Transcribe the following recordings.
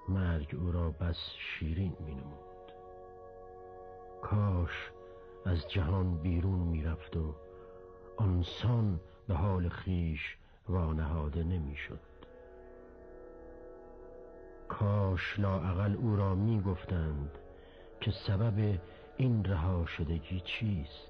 مرگ او را بس شیرین می نمود. کاش از جهان بیرون می رفت و آنسان به حال خویش وانهاده نمی شد. کاش لااقل او را می گفتند که سبب این رها شدگی چیست.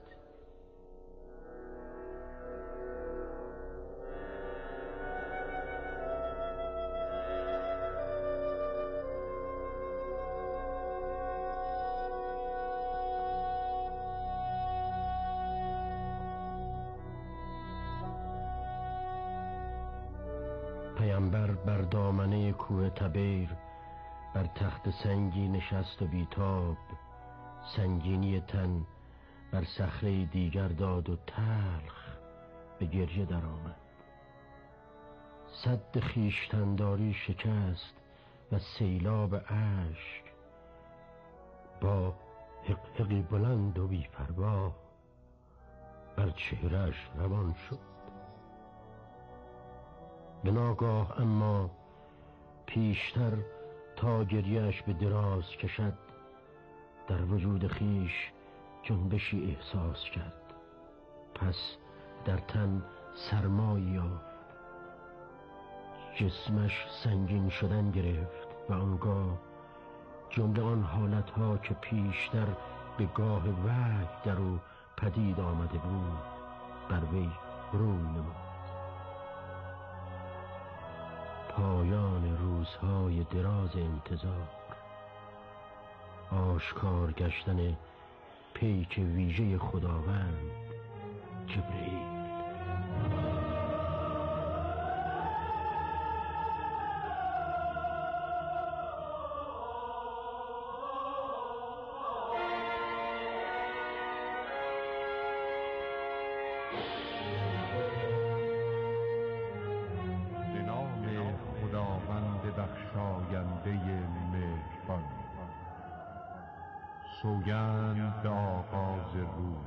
پیامبر بر دامنه کوه تبیر بر تخت سنگی نشست و بیتاب سنگینی تن بر صخره دیگر داد و تلخ به گریه درآمد. سد خویشتنداری شکست و سیلاب اشک با حقحقی بلند و بی‌پروا بر چهره‌اش روان شد. به ناگاه اما پیشتر تا گریه‌اش به دراز کشد در وجود خویش جنبشی احساس کرد. پس در تن سرمایی یافت، جسمش سنگین شدن گرفت و آنگاه جمله آن حالتها که پیشتر به گاه وحی در او پدید آمده بود بر وی روی نمود. پایان روزهای دراز انتظار، آشکار گشتن پیک ویژه خداوند جبرئیل. خداوند بخشاینده مهربان. سوگند به آغاز روز.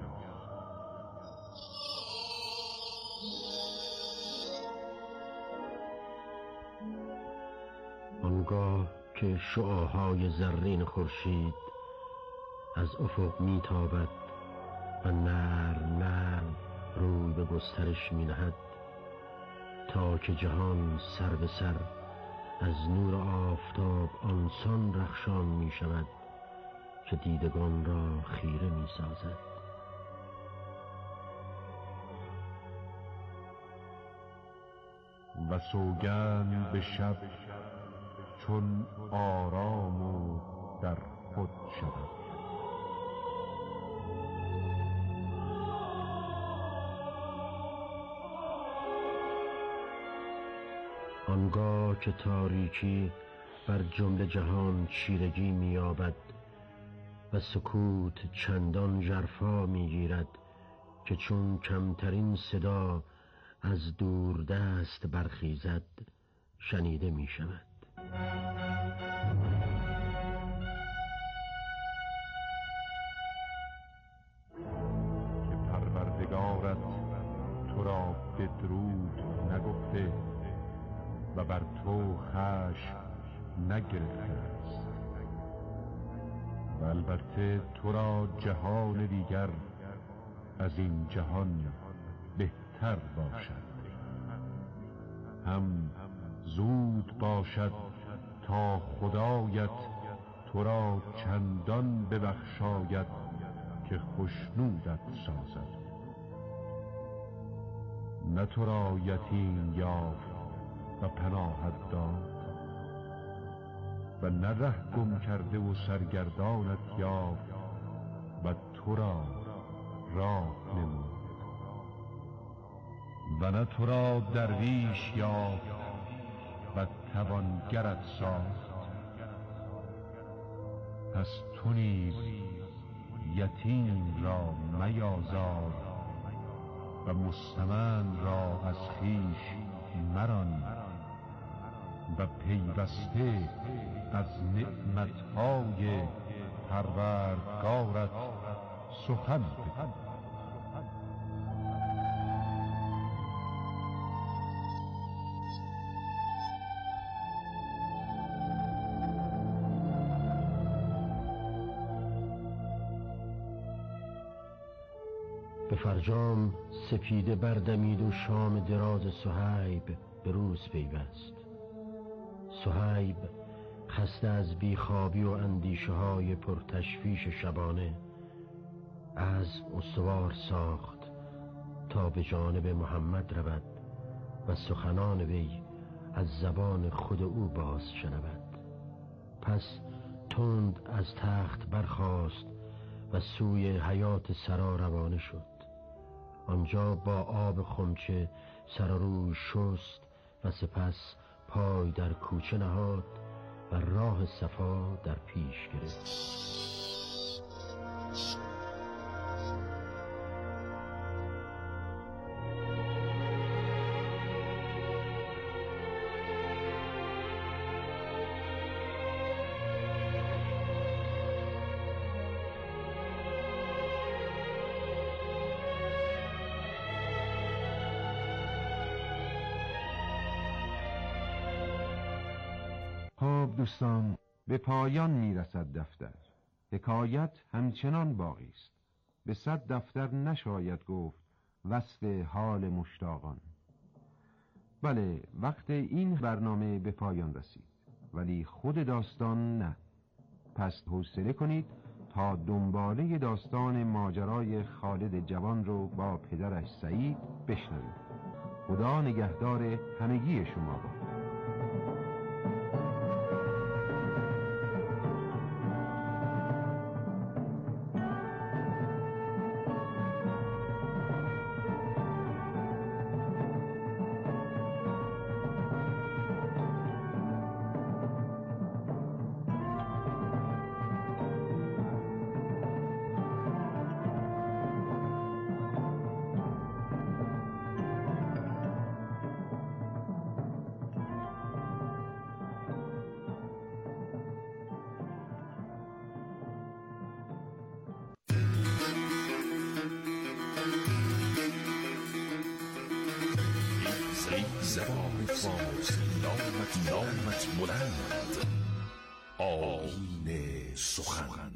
آنگاه که شعاعهای زرین خورشید از افق میتابد و نرم نرم روی به گسترش مینهد تا که جهان سر به سر از نور آفتاب آنسان رخشان می شود که دیدگان را خیره می سازد. و سوگند به شب چون آرام و در خود شود. آنگاه که تاریکی بر جمله جهان چیرگی می‌یابد و سکوت چندان ژرفا می‌گیرد که چون کمترین صدا از دوردست برخیزد شنیده می‌شود. که پروردگارت تو را بدرود نگفته و بر تو خشم نگرفته است و البته تو را جهان دیگر از این جهان بهتر باشد. هم زود باشد تا خدایت تو را چندان ببخشاید که خوشنودت سازد. نه تو را یتیم یافت و پناهت داد و نه ره گم کرده و سرگردانت یافت و تو را راه نمود و نه تو را درویش یافت و توانگرت ساخت. پس تو نیز یتیم را میازار و مستمند را از خویش مران و پیوسته از نعمتهای پروردگارت سخن بگو. به فرجام سپیده بردمید و شام دراز صهیب به روز پیوست. صهیب خسته از بیخوابی و اندیشه های پرتشویش شبانه از استوار ساخت تا به جانب محمد رود و سخنان وی از زبان خود او باز شنود. پس تند از تخت برخاست و سوی حیات سرا روانه شد. آنجا با آب خمچه سر و روی شست و سپس پای در کوچه نهاد و راه صفا در پیش گرفت. دوستان، به پایان میرسد دفتر. حکایت همچنان باقی است. به 100 دفتر نشاید گفت وصف حال مشتاقان. بله، وقت این برنامه به پایان رسید، ولی خود داستان نه. پس حوصله کنید تا دنباله داستان ماجرای خالد جوان رو با پدرش سعید بشنوید. خدا نگهدار همگی شما باد. زبان فارسی نامت بلند، آیین سخن.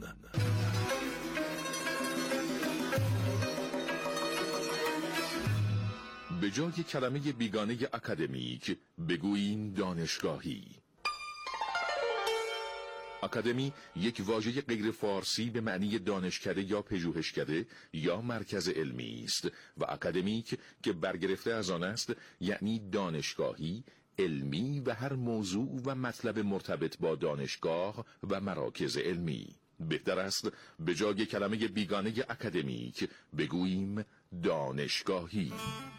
به جای کلمه بیگانه اکادمیک بگوییم دانشگاهی. اکادمی یک واژه غیر فارسی به معنی دانشکده یا پژوهشکده یا مرکز علمی است و اکادمیک که برگرفته از آن است یعنی دانشگاهی، علمی و هر موضوع و مطلب مرتبط با دانشگاه و مراکز علمی. بهتر است به جای کلمه بیگانه اکادمیک بگوییم دانشگاهی.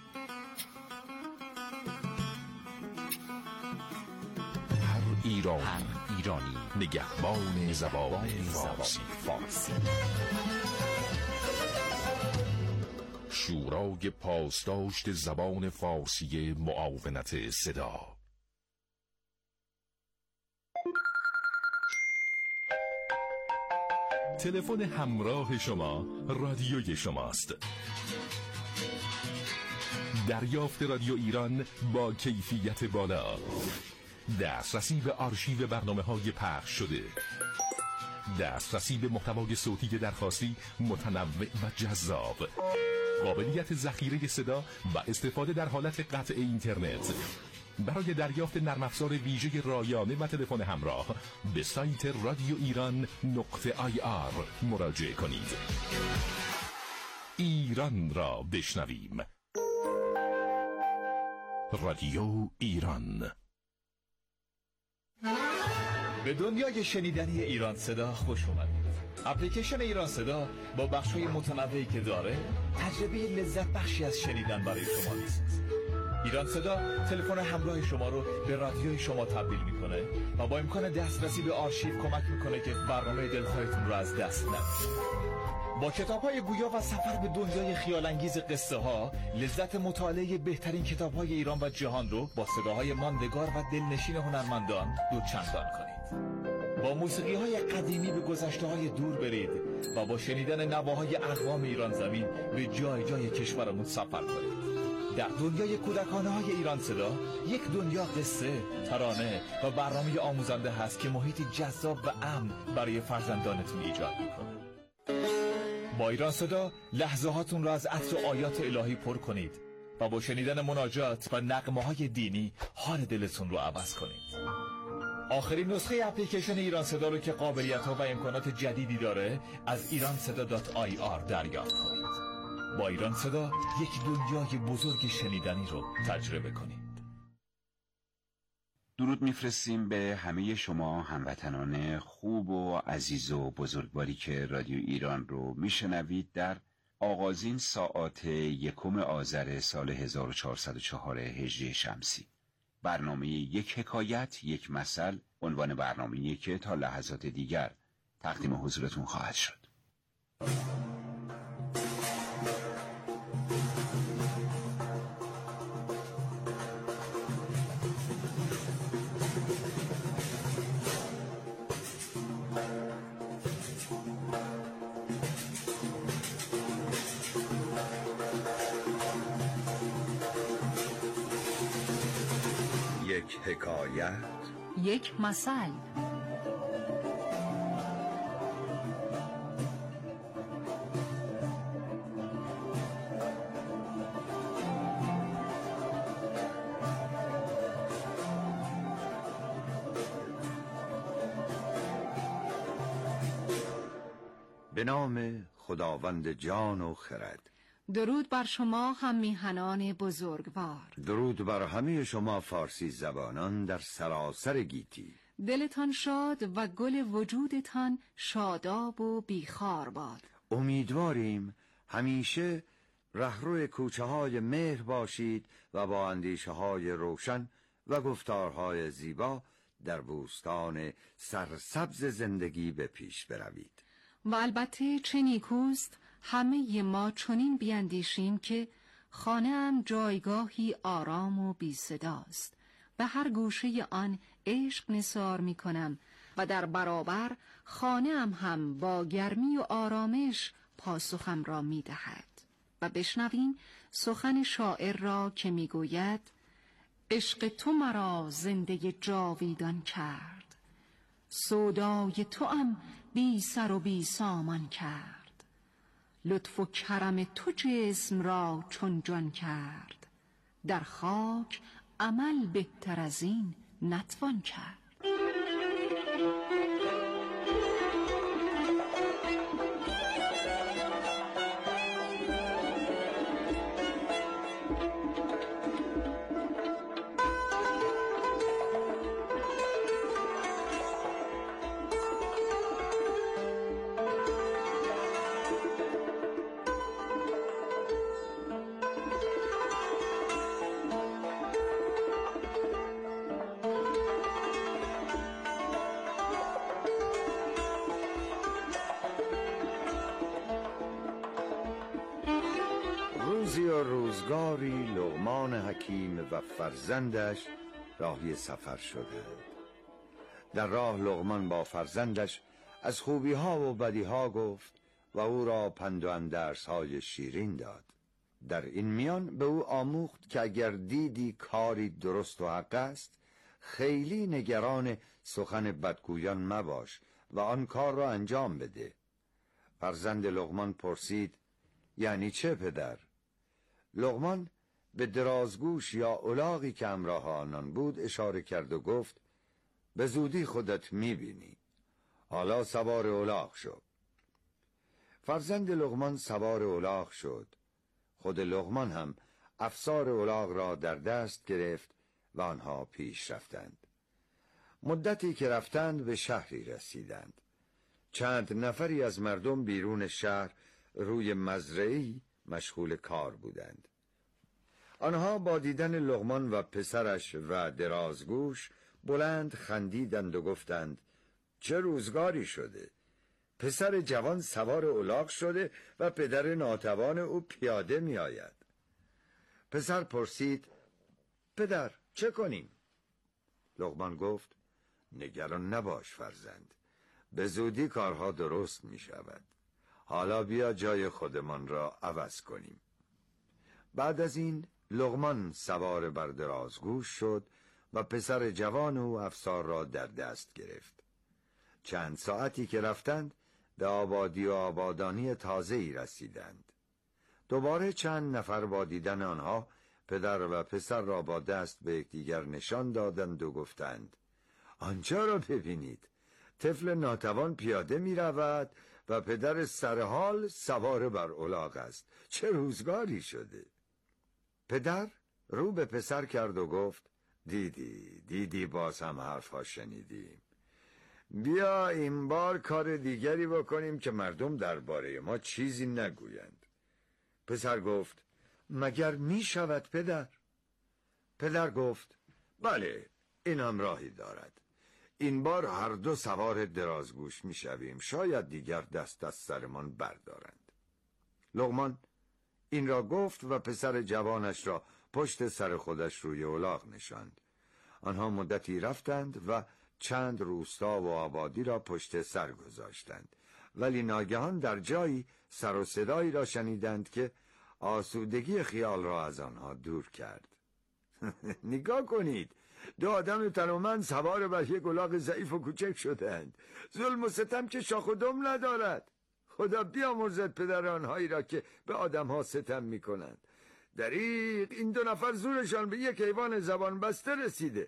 ایرانی نگهبان زبان فارسی. شورای پاسداشت زبان فارسی معاونت صدا. تلفن همراه شما رادیوی شماست. دریافت رادیو ایران با کیفیت بالا، دسترسی به آرشیو برنامه‌های پخش شده، دسترسی به محتوای صوتی درخواستی متنوع و جذاب، قابلیت ذخیره صدا و استفاده در حالت قطع اینترنت. برای دریافت نرم افزار ویژه رایانه و تلفن همراه به سایت رادیو ایران .ir مراجعه کنید. ایران را بشنویم. رادیو ایران. به دنیای شنیدنی ایران صدا خوش اومدید. اپلیکیشن ایران صدا با بخش‌های متنوعی که داره تجربه لذت بخشی از شنیدن برای شما نیست. ایران صدا تلفن همراه شما رو به رادیوی شما تبدیل میکنه و با امکان دسترسی به آرشیو کمک میکنه که برنامه دلخواهتون رو از دست ندید. با کتاب‌های گویا و سفر به دنیای خیال‌انگیز قصه‌ها، لذت مطالعه بهترین کتاب‌های ایران و جهان رو با صداهای ماندگار و دلنشین هنرمندان دوچندان کنید. با موسیقی‌های قدیمی به گذشته‌های دور برید و با شنیدن نواهای اقوام ایران زمین به جای جای کشورمون سفر کنید. در دنیای کودکانه‌های ایران صدا یک دنیا قصه، ترانه و برنامه آموزنده هست که محیطی جذاب و امن برای فرزندانتون ایجاد می‌کنه. با ایران صدا لحظه هاتون را از عطر آیات الهی پر کنید و با شنیدن مناجات و نغمه های دینی حال دلتون رو عوض کنید. آخرین نسخه اپلیکیشن ایران صدا رو که قابلیت ها و امکانات جدیدی داره از iranseda.ir دریافت کنید. با ایران صدا یک دنیای بزرگ شنیدنی رو تجربه کنید. درود میفرستیم به همه شما هموطنان خوب و عزیز و بزرگواری که رادیو ایران رو میشنوید در آغازین ساعات 1 آذر سال 1404 هجری شمسی. برنامه یک حکایت یک مثل عنوان برنامه‌ای که تا لحظات دیگر تقدیم حضورتون خواهد شد. یک حکایت یک مثل. به نام خداوند جان و خرد. درود بر شما هم میهنان بزرگوار. درود بر همه شما فارسی زبانان در سراسر گیتی. دلتان شاد و گل وجودتان شاداب و بیخار باد. امیدواریم همیشه رهرو کوچه های مهر باشید و با اندیشه های روشن و گفتارهای زیبا در بوستان سرسبز زندگی به پیش بروید. و البته چه نیکوست همه ما چنین بیندیشیم که خانه‌ام جایگاهی آرام و بی صداست. به هر گوشه آن عشق نثار می کنم و در برابر خانه‌ام هم با گرمی و آرامش پاسخم را می دهد. و بشنویم سخن شاعر را که می گوید: عشق تو مرا زنده جاویدان کرد، سودای توام بی سر و بی سامان کرد. لطف و کرم تو جسم را چون جان کرد، در خاک عمل بهتر از این نتوان کرد. روزی و روزگاری لقمان حکیم و فرزندش راهی سفر شدند. در راه لقمان با فرزندش از خوبی ها و بدی ها گفت و او را پند و اندرس های شیرین داد. در این میان به او آموخت که اگر دیدی کاری درست و حق است، خیلی نگران سخن بدگویان مباش و آن کار را انجام بده. فرزند لقمان پرسید: یعنی چه پدر؟ لقمان به درازگوش یا الاغی که همراه آنان بود اشاره کرد و گفت: به زودی خودت میبینی، حالا سوار الاغ شو. فرزند لقمان سوار الاغ شد. خود لقمان هم افسار الاغ را در دست گرفت و آنها پیش رفتند. مدتی که رفتند به شهری رسیدند. چند نفری از مردم بیرون شهر روی مزرعه‌ای مشغول کار بودند. آنها با دیدن لقمان و پسرش و درازگوش بلند خندیدند و گفتند: چه روزگاری شده، پسر جوان سوار الاغ شده و پدر ناتوان او پیاده می آید. پسر پرسید: پدر چه کنیم؟ لقمان گفت: نگران نباش فرزند، به زودی کارها درست می شود. حالا بیا جای خودمان را عوض کنیم. بعد از این لقمان سوار بر درازگوش شد و پسر جوان او افسار را در دست گرفت. چند ساعتی که رفتند به آبادی و آبادانی تازه‌ای رسیدند. دوباره چند نفر با دیدن آنها پدر و پسر را با دست به یکدیگر نشان دادند و گفتند: آنجا را ببینید، طفل ناتوان پیاده می رود و پدر سرحال سوار بر الاغ است. چه روزگاری شده. پدر رو به پسر کرد و گفت: دیدی باز هم حرفها شنیدیم. بیا این بار کار دیگری بکنیم که مردم درباره ما چیزی نگویند. پسر گفت: مگر می شود پدر؟ پدر گفت: بله، این هم راهی دارد. این بار هر دو سوار درازگوش می شویم، شاید دیگر دست از سرمان بردارند. لقمان این را گفت و پسر جوانش را پشت سر خودش روی الاغ نشاند. آنها مدتی رفتند و چند روستا و آبادی را پشت سر گذاشتند، ولی ناگهان در جایی سر و صدایی را شنیدند که آسودگی خیال را از آنها دور کرد. نگاه کنید، دو آدم تنومند سوار بر یک الاغ ضعیف و کوچک شدند. ظلم و ستم که شاخ و دم ندارد. خدا بیامرزد پدر آنهایی را که به آدمها ستم میکنند. دریغ، این دو نفر زورشان به یک حیوان زبان بسته رسیده.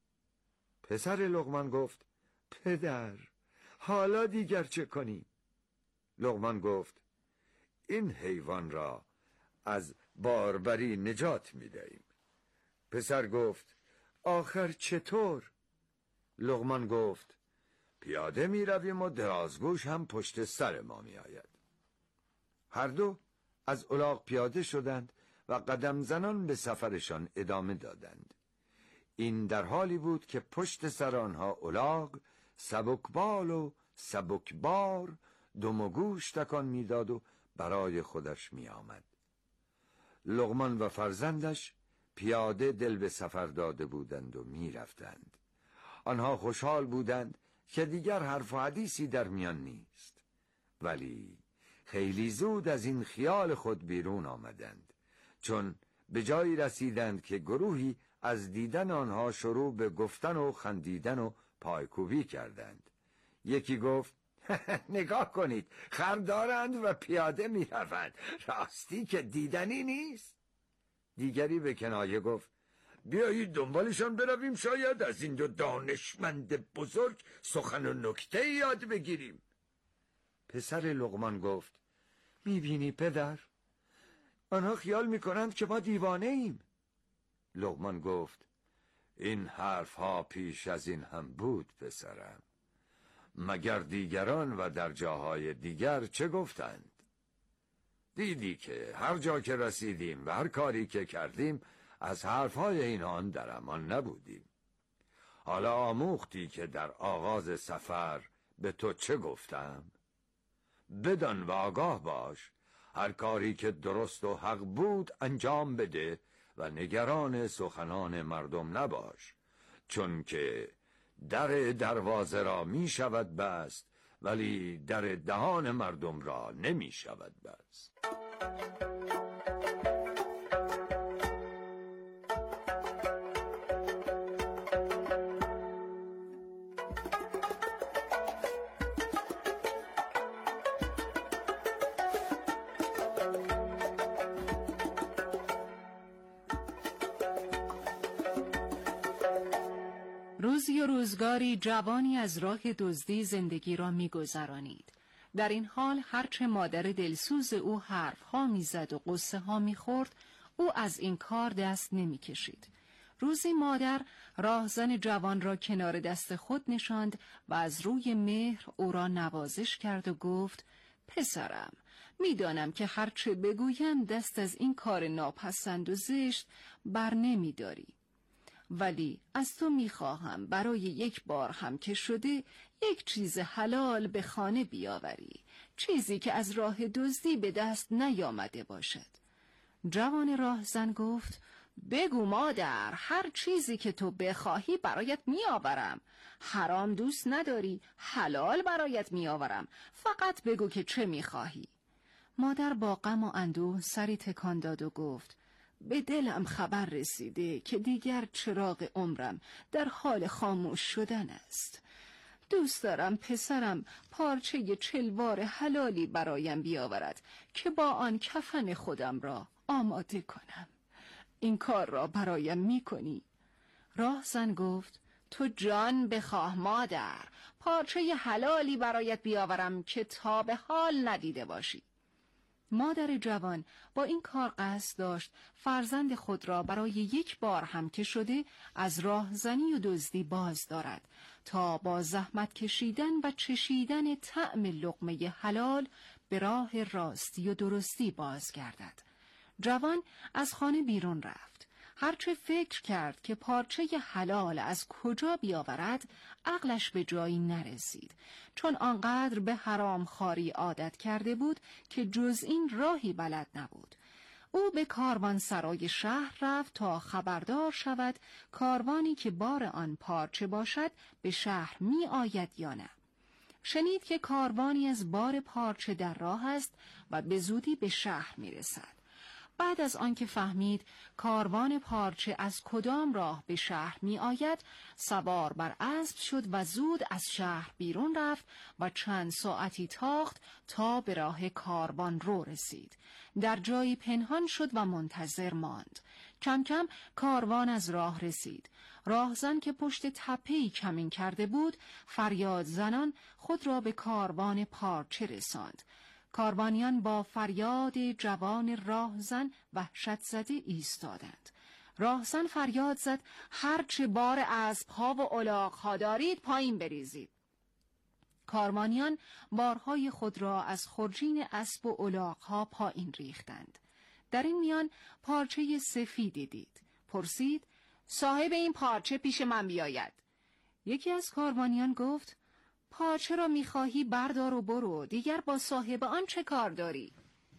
پسر لقمان گفت: پدر، حالا دیگر چه کنیم؟ لقمان گفت: این حیوان را از باربری نجات میدهیم. پسر گفت: آخر چطور؟ لقمان گفت: پیاده می رویم و درازگوش هم پشت سر ما می آید. هر دو از الاغ پیاده شدند و قدم زنان به سفرشان ادامه دادند. این در حالی بود که پشت سر آنها الاغ سبکبال و سبکبار دم و گوش تکان میداد و برای خودش می آمد. لقمان و فرزندش پیاده دل به سفر داده بودند و می رفتند. آنها خوشحال بودند که دیگر حرف و حدیثی در میان نیست، ولی خیلی زود از این خیال خود بیرون آمدند، چون به جایی رسیدند که گروهی از دیدن آنها شروع به گفتن و خندیدن و پایکوبی کردند. یکی گفت: نگاه کنید، خر دارند و پیاده می روند. راستی که دیدنی نیست. دیگری به کنایه گفت: بیایید دنبالشان برویم، شاید از این دو دانشمند بزرگ سخن و نکته یاد بگیریم. پسر لقمان گفت: میبینی پدر، آنها خیال میکنند که ما دیوانه ایم. لقمان گفت: این حرفها پیش از این هم بود پسرم. مگر دیگران و در جاهای دیگر چه گفتند؟ دیدی که هر جا که رسیدیم و هر کاری که کردیم از حرفهای اینان در امان نبودیم. حالا آموختی که در آغاز سفر به تو چه گفتم؟ بدان و آگاه باش، هر کاری که درست و حق بود انجام بده و نگران سخنان مردم نباش، چون که در دروازه را می شود بست ولی در دهان مردم را نمی شود بست. روزی و روزگاری جوانی از راه دزدی زندگی را می‌گذرانید. در این حال هرچه مادر دلسوز او حرف‌ها می‌زد و قصه‌ها می‌خورد، او از این کار دست نمی‌کشید. روزی مادر راهزن جوان را کنار دست خود نشاند و از روی مهر او را نوازش کرد و گفت: پسرم، می‌دانم که هرچه بگویم دست از این کار ناپسند و زشت بر نمی‌داری، ولی از تو میخواهم برای یک بار هم که شده یک چیز حلال به خانه بیاوری، چیزی که از راه دزدی به دست نیامده باشد. جوان راهزن گفت: بگو مادر، هر چیزی که تو بخواهی برایت میآورم. حرام دوست نداری، حلال برایت میآورم، فقط بگو که چه میخواهی. مادر با غم و اندوه سری تکان داد و گفت: به دلم خبر رسیده که دیگر چراغ عمرم در حال خاموش شدن است. دوست دارم پسرم پارچه چلوار حلالی برایم بیاورد که با آن کفن خودم را آماده کنم. این کار را برایم میکنی؟ راهزن گفت تو جان بخواه مادر، پارچه حلالی برایت بیاورم که تا به حال ندیده باشی. مادر جوان با این کار قصد داشت فرزند خود را برای یک بار هم که شده از راهزنی و دزدی باز دارد تا با زحمت کشیدن و چشیدن طعم لقمه حلال به راه راستی و درستی باز گردد. جوان از خانه بیرون رفت. هرچه فکر کرد که پارچه حلال از کجا بیاورد عقلش به جایی نرسید، چون آنقدر به حرام خواری عادت کرده بود که جز این راهی بلد نبود. او به کاروان سرای شهر رفت تا خبردار شود کاروانی که بار آن پارچه باشد به شهر می آید یا نه. شنید که کاروانی از بار پارچه در راه است و به زودی به شهر می رسد. بعد از آنکه فهمید کاروان پارچه از کدام راه به شهر می آید، سوار بر اسب شد و زود از شهر بیرون رفت و چند ساعتی تاخت تا به راه کاروان رو رسید. در جایی پنهان شد و منتظر ماند. کم کم کاروان از راه رسید. راهزن که پشت تپه‌ای کمین کرده بود، فریاد زنان خود را به کاروان پارچه رساند. کاروانیان با فریاد جوان راهزن وحشت زده ایستادند. راهزن فریاد زد هرچه بار اسب‌ها و الاغ‌ها دارید پایین بریزید. کاروانیان بارهای خود را از خرجین اسب و الاغ‌ها پایین ریختند. در این میان پارچه سفیدی دید. پرسید صاحب این پارچه پیش من بیاید. یکی از کاروانیان گفت پارچه را میخواهی بردار و برو، دیگر با صاحب آن چه کار داری؟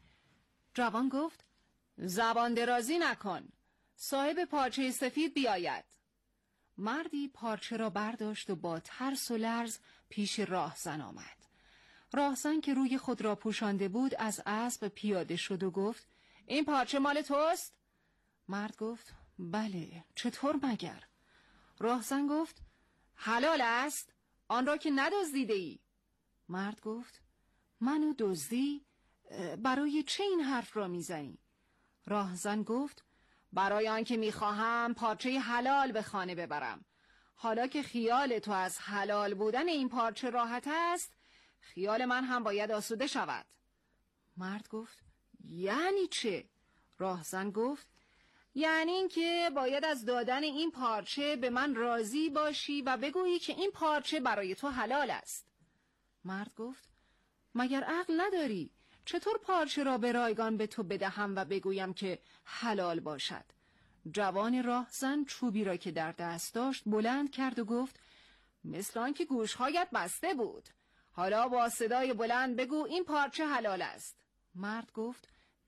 جوان گفت زبان درازی نکن، صاحب پارچه سفید بیاید. مردی پارچه را برداشت و با ترس و لرز پیش راهزن آمد. راهزن که روی خود را پوشانده بود از اسب پیاده شد و گفت این پارچه مال توست؟ مرد گفت بله، چطور مگر؟ راهزن گفت حلال است؟ آن را که ندزدیده ای؟ مرد گفت منو دزدی؟ برای چه این حرف را میزنی؟ راهزن گفت برای آنکه میخواهم پارچه حلال به خانه ببرم. حالا که خیال تو از حلال بودن این پارچه راحت است، خیال من هم باید آسوده شود. مرد گفت یعنی چه؟ راهزن گفت یعنی این که باید از دادن این پارچه به من راضی باشی و بگویی که این پارچه برای تو حلال است. مرد گفت مگر عقل نداری؟ چطور پارچه را به رایگان به تو بدهم و بگویم که حلال باشد؟ جوان راهزن چوبی را که در دست داشت بلند کرد و گفت مثل آنکه گوشهایت بسته بود. حالا با صدای بلند بگو این پارچه حلال است. مرد گفت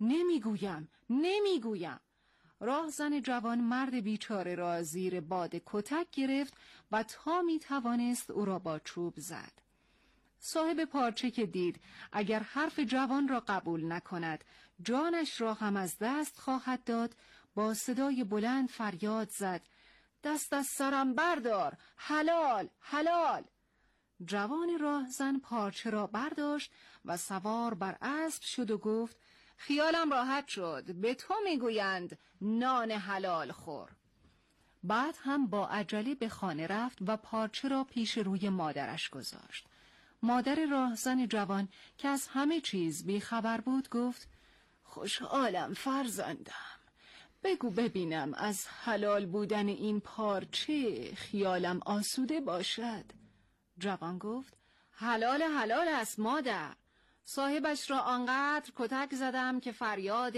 نمیگویم. راهزن جوان مرد بیچاره را زیر باد کتک گرفت و تا می توانست او را با چوب زد. صاحب پارچه که دید اگر حرف جوان را قبول نکند جانش را هم از دست خواهد داد، با صدای بلند فریاد زد دست از سرم بردار، حلال حلال. جوان راهزن پارچه را برداشت و سوار بر اسب شد و گفت خیالم راحت شد، به تو میگویند نان حلال خور. بعد هم با عجله به خانه رفت و پارچه را پیش روی مادرش گذاشت. مادر راهزن جوان که از همه چیز بیخبر بود گفت خوشحالم فرزندم، بگو ببینم از حلال بودن این پارچه خیالم آسوده باشد. جوان گفت حلال است مادر. صاحبش را آنقدر کتک زدم که فریاد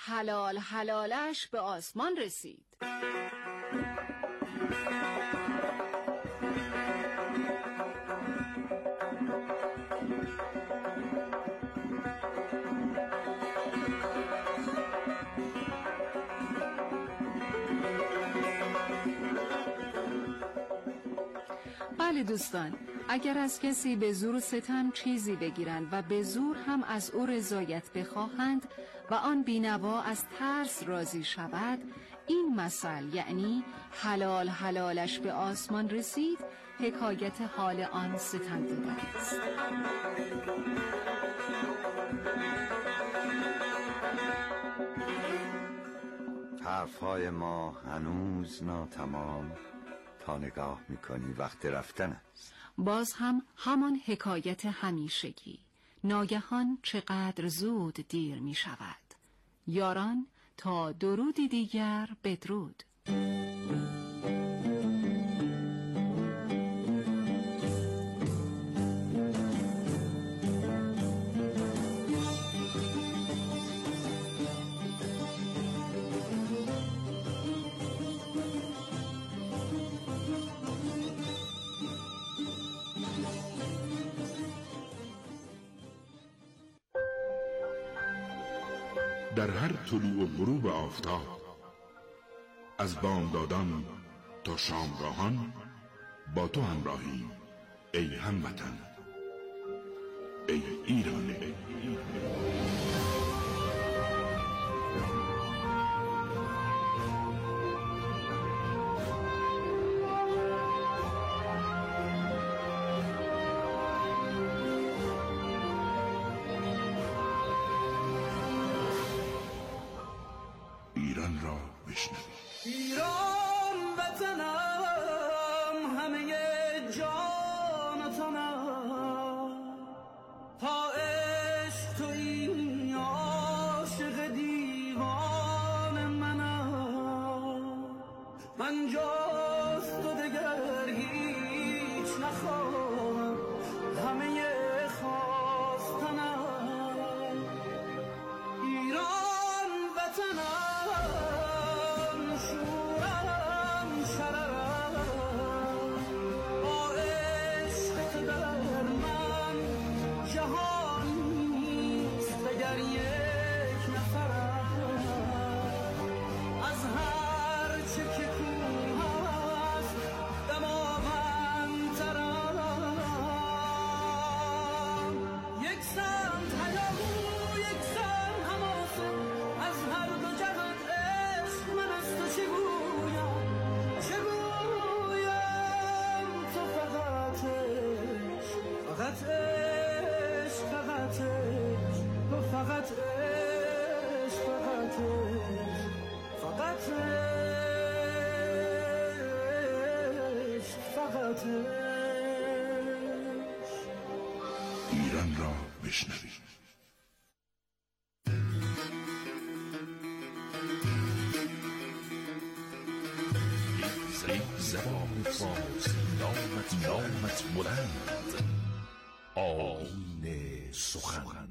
حلالش به آسمان رسید. بله دوستان، اگر از کسی به زور و ستم چیزی بگیرند و به زور هم از او رضایت بخواهند و آن بینوا از ترس راضی شود، این مثل یعنی حلالش به آسمان رسید حکایت حال آن ستمدیده است. حرفهای ما هنوز ناتمام، تا نگاه میکنی وقت رفتن است. باز هم همان حکایت همیشگی. ناگهان چقدر زود دیر می شود. یاران تا درودی دیگر بدرود. در هر طلوع و غروب آفتاب، از بامدادان تا شامگاهان با تو همراهیم ای هموطن، ای ایران. ایران را بشنوید. ایران وطنم، همه جان تنم، تا عشق تویی عاشق دیوان منم. من جز تو دگر هیچ نخواهم، همه خواستنم. ایران وطنم، ایران را بشنوید. زبان فارسی نامت بلند، آیین سخن.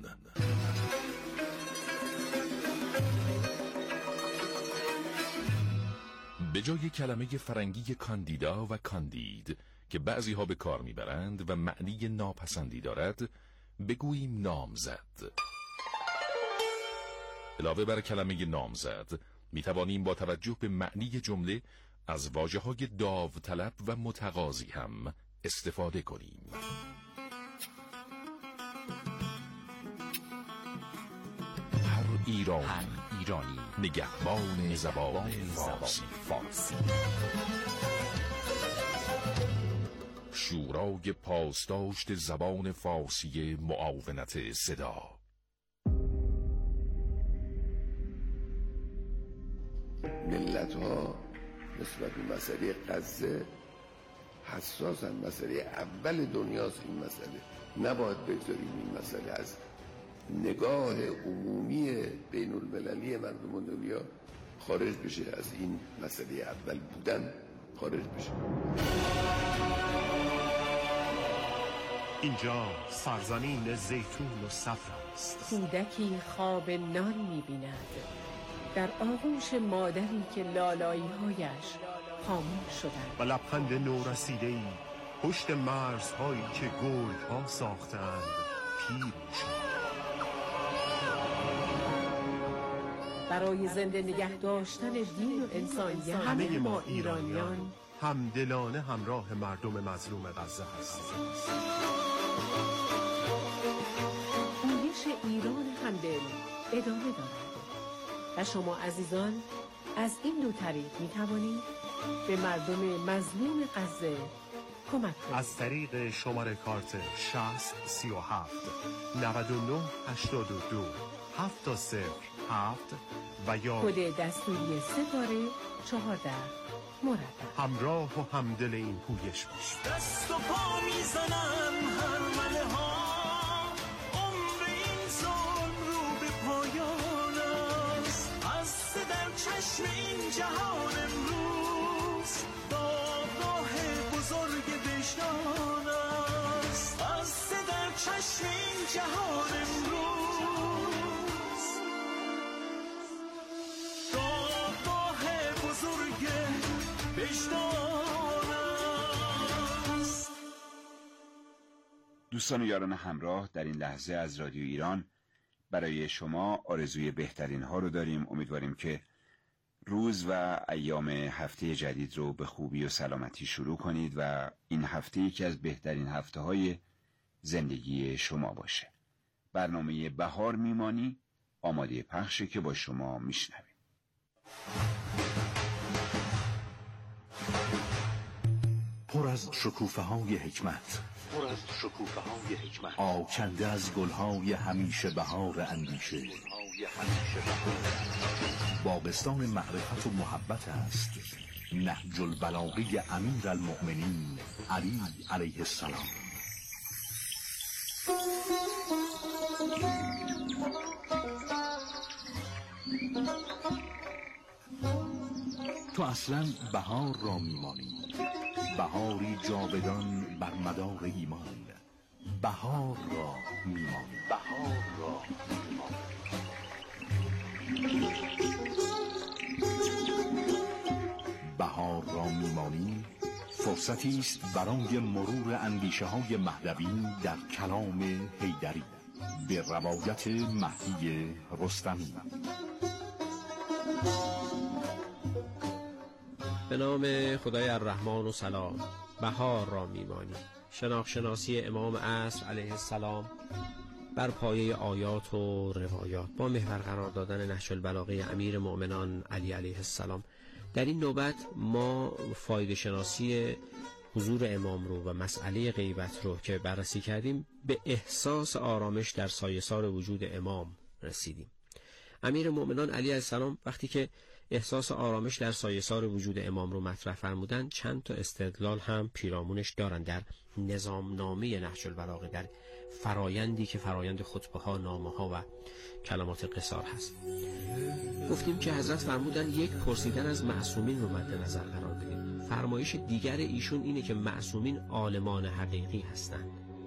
به جای کلمه فرنگی کاندیدا و کاندید که بعضی ها به کار میبرند و معنی ناپسندی دارد، بگوییم نامزد. علاوه بر کلمه نامزد میتوانیم با توجه به معنی جمله از واژه‌های داوطلب و متقاضی هم استفاده کنیم. هر ایرانی نگهبان زبان فارسی. شورای پاسداشت زبان فارسی معاونت صدا. ملت ها نسبت به مسئله غزه حساسن. مسئله اول دنیاست این مسئله. نباید بگذاریم این مسئله از نگاه عمومی بین المللی مردم دنیا خارج بشه، از این مسئله اول بودن خارج بشه. اینجا سرزمین زیتون و صفر است. کودکی خواب نان می‌بیند در آغوش مادری که لالایی‌هایش خاموش شدند و لبخند نورسیده‌ای پشت مرزهایی که گرگ‌ها ساختند پیر شد. برای زنده نگه داشتن دین و انسانیت همه ما ایرانیان همدلانه همراه مردم مظلوم غزه هستیم. پویش ایران همدل ادامه دارد و شما عزیزان از این دو طریق می توانید به مردم مظلوم غزه کمک کنید. از طریق شماره کارت 60 37 99 82 707 و یا کد دستوری 3-14 مربع. همراه و همدل این پویش باشید. دست و پا میزنن هرمله ها، عمر این ظلم رو به پایان است. از در چشم این جهان امروز دادگاه بزرگ وجدان است. از در چشم این جهان امروز دادگاه بزرگ وجدان است. دوستان و یاران همراه، در این لحظه از رادیو ایران برای شما آرزوی بهترین ها رو داریم. امیدواریم که روز و ایام هفته جدید رو به خوبی و سلامتی شروع کنید و این هفته یکی از بهترین هفته های زندگی شما باشه. برنامه بهار میمانی آماده پخشه که با شما میشنویم. پر از شکوفه‌های حکمت، آکنده از گلهای همیشه بهار اندیشه. باغستان معرفت و محبت است نهج البلاغه امیر المؤمنین علی علیه السلام. تو اصلا بهار را میمانی، بهاری جاودان بر مدار ایمان. بهار را میمانی، بهار را بهار را میمانی فرصتی است برای مرور اندیشه های مهدوی در کلام حیدری به روایت مهدی رستمی. به نام خدای الرحمن و سلام. بهار را میمانی، شناخت امام عصر علیه السلام بر پایه آیات و روایات با محور قرار دادن نهج البلاغه امیر مؤمنان علی علیه السلام. در این نوبت ما فایده شناسی حضور امام رو و مسئله غیبت رو که بررسی کردیم، به احساس آرامش در سایه‌سار وجود امام رسیدیم. امیر مؤمنان علی علیه السلام وقتی که احساس آرامش در سایه‌سار وجود امام رو مطرح فرمودن، چند تا استدلال هم پیرامونش دارن در نظامنامه نهج البلاغه، در فرایندی که فرایند خطبه ها، نامه ها و کلمات قصار هست. گفتیم که حضرت فرمودن یک پرسیدن از معصومین رو مد نظر قرار بدید. فرمایش دیگر ایشون اینه که معصومین عالمان حقیقی هستند.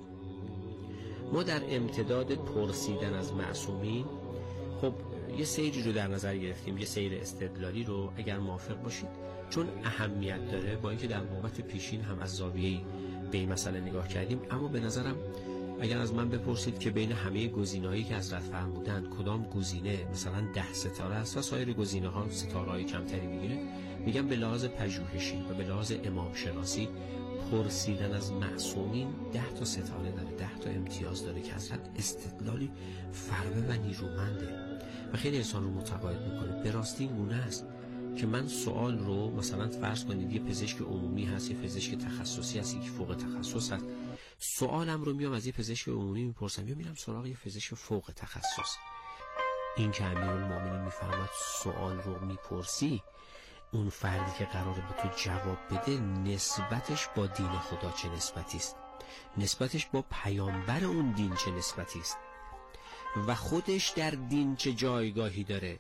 ما در امتداد پرسیدن از معصومین خب یه سیری رو در نظر گرفتیم، یه سیر استدلالی رو، اگر موافق باشید، چون اهمیت داره، با اینکه در نوبت پیشین هم از زاویه‌ای به این مسئله نگاه کردیم، اما به نظرم اگر از من بپرسید که بین همه گزینه‌هایی که حضرت فرمودن کدام گزینه مثلا 10 ستاره است و سایر گزینه‌ها ستاره‌های کمتری میگیره، میگم به لحاظ پژوهشی و به لحاظ امام شناسی پرسیدن از معصومین 10 تا ستاره داره، 10 تا امتیاز داره که حضرت استدلالی فربه و نیرومنده و خیلی انسان رو متقاعد میکنه. به راستی این گونه است که من سوال رو مثلا فرض کنید یه پزشک عمومی هست، یه پزشک تخصصی هست، یکی فوق تخصص هست، سوالم رو میام از یه پزشک عمومی میپرسم یا میرم سراغ یه پزشک فوق تخصص. این که امیرالمومنین میفرماد سوال رو میپرسی، اون فردی که قراره به تو جواب بده نسبتش با دین خدا چه نسبتی است، نسبتش با پیامبر اون دین چه نسبتی است و خودش در دین چه جایگاهی داره.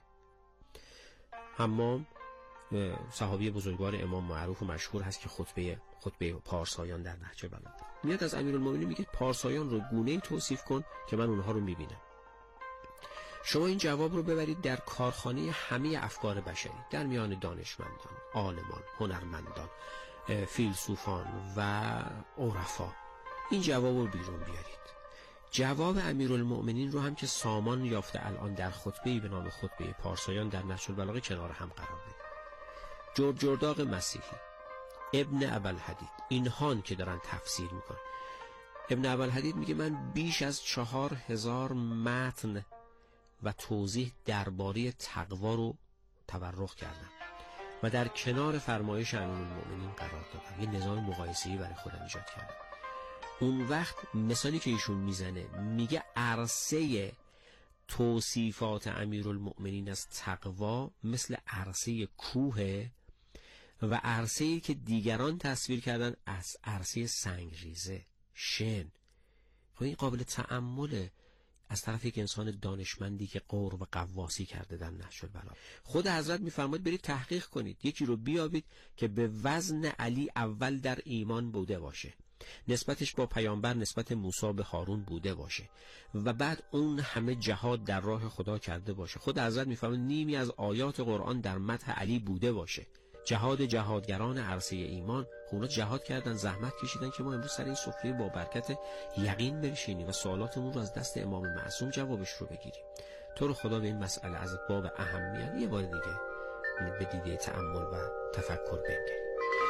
حمام صحابی بزرگوار امام معروف و مشهور هست که خطبه پارسایان در نهج البلاغه میاد از امیرالمومنین میگه پارسایان رو گونه‌ای توصیف کن که من اونها رو میبینم. شما این جواب رو ببرید در کارخانه همه افکار بشری، در میان دانشمندان، عالمان، هنرمندان، فیلسوفان و عرفا، این جواب رو بیرون بیارید. جواب امیرالمؤمنین رو هم که سامان یافته الان در خطبه‌ای به نام خطبه پارسایان در نهج البلاغه کنار هم قرار بدید. جرجرداغ مسیحی، ابن ابوالحدید، اینهان که دارن تفسیر میکنن. ابن ابوالحدید میگه من بیش از 4000 متن و توضیح درباره تقوا رو تورق کردم. و در کنار فرمایش امیرالمؤمنین قرار دادن، یه نظام مقایسه‌ای برای خودم ایجاد کردن. اون وقت مثالی که ایشون میزنه میگه عرصه توصیفات امیرالمؤمنین از تقوا مثل عرصه کوه و عرصه‌ای که دیگران تصویر کردن از عرصه سنگریزه، شن. خب این قابل تأمله از طرف یک انسان دانشمندی که غور و قواسی کرده در نهج البلاغه. خود حضرت میفرماید برید تحقیق کنید، یکی رو بیابید که به وزن علی اول در ایمان بوده باشه، نسبتش با پیامبر نسبت موسی به هارون بوده باشه و بعد اون همه جهاد در راه خدا کرده باشه. خود حضرت میفرماید نیمی از آیات قرآن در مدح علی بوده باشه. جهادگران عرصه ایمان، اونا جهاد کردن، زحمت کشیدن که ما امروز سر این سفره با برکت یقین بنشینیم و سوالاتمون رو از دست امام معصوم جوابش رو بگیریم. تو رو خدا به این مسئله از باب اهمیت یه بار دیگه به دیده تأمل و تفکر بنگریم.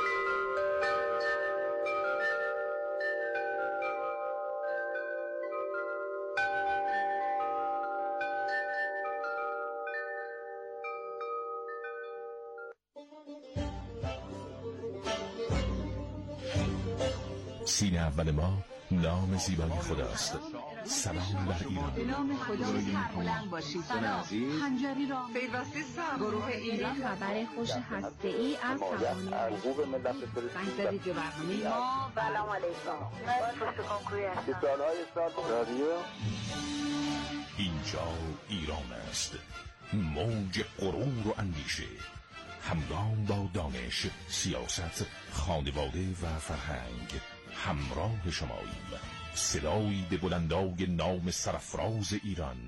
سینه اول ما نام زیبای خداست. سلام بر ایران. به نام خدا سربلند باشید. خنجری را پیوسته سر گروه ایران خبر خوش هسته‌ای از توانایی حقوق ملت فلسطین به برنامه ما. سلام علیکم. اینجا ایران است، موج غرور و اندیشه، همگام با دانش، سیاست، خانواده و فرهنگ. همراه شماییم، صدایی به بلندای نام سرافراز ایران.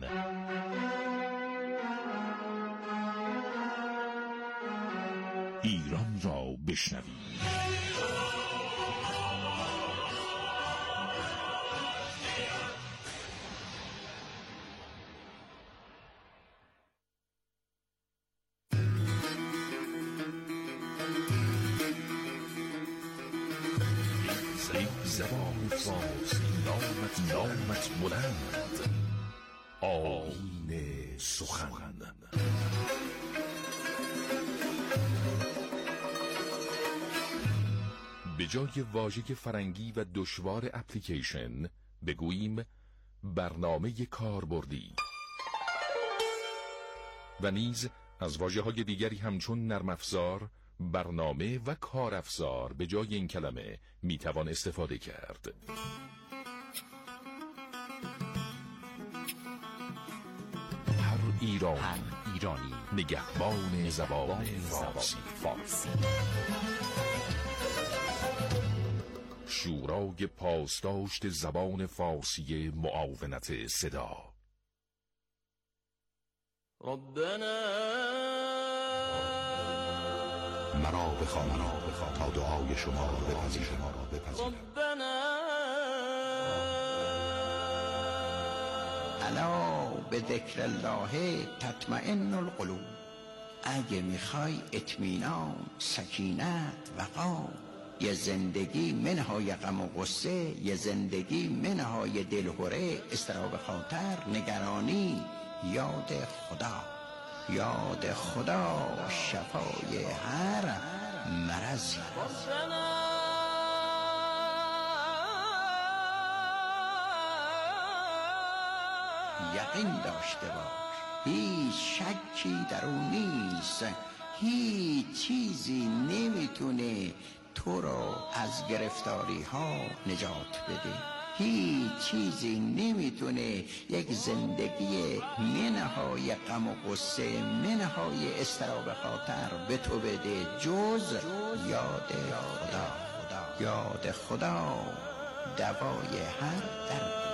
ایران را بشنوید. زبان فارسی نامت بلند، آیین سخن. به جای واژه فرنگی و دشوار اپلیکیشن بگوییم برنامه کاربردی و نیز از واژه‌های دیگری همچون نرم افزار، برنامه و کارافزار به جای این کلمه میتوان استفاده کرد. هر ایرانی نگهبان زبان فارسی. شورای پاسداشت زبان فارسی معاونت صدا. مرا بخوان تا دعای شما را بپذیرم. الا به ذکر الله تطمئن القلوب. اگه میخوای اطمینان، سکینت، وقار، یه زندگی منهای غم و غصه، یه زندگی منهای دلهره، اضطراب خاطر، نگرانی، یاد خدا شفای هر مرضی. یقین داشته باش هیچ شکی در اون نیست، هیچ چیزی نمیتونه تو رو از گرفتاری ها نجات بده، هیچ چیزی نمیتونه یک زندگی منهای غم و غصه، منهای اضطراب خاطر به تو بده جز یاد خدا دوای هر درد.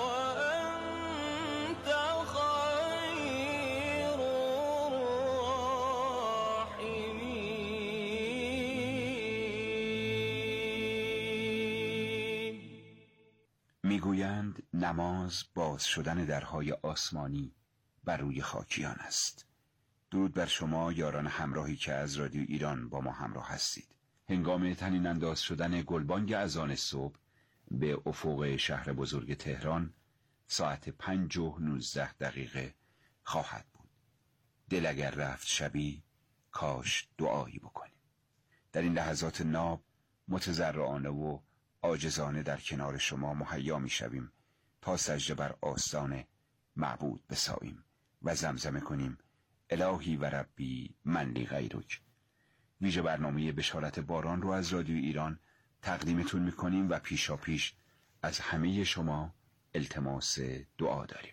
میگویند نماز باز شدن درهای آسمانی بر روی خاکیان است. درود بر شما یاران همراهی که از رادیو ایران با ما همراه هستید. هنگام طنین انداز شدن گلبانگ اذان صبح به افق شهر بزرگ تهران ساعت 5:19 خواهد بود. دل اگر رفت شبی کاش دعایی بکنیم. در این لحظات ناب متضرعانه و عاجزانه در کنار شما مهیا می‌شویم تا سجده بر آستان معبود بساییم و زمزمه کنیم الهی و ربی من لی غیرک. ویژه برنامه بشارت باران رو از رادیو ایران تقدیمتون می‌کنیم و پیشاپیش از همه شما التماس دعا داریم.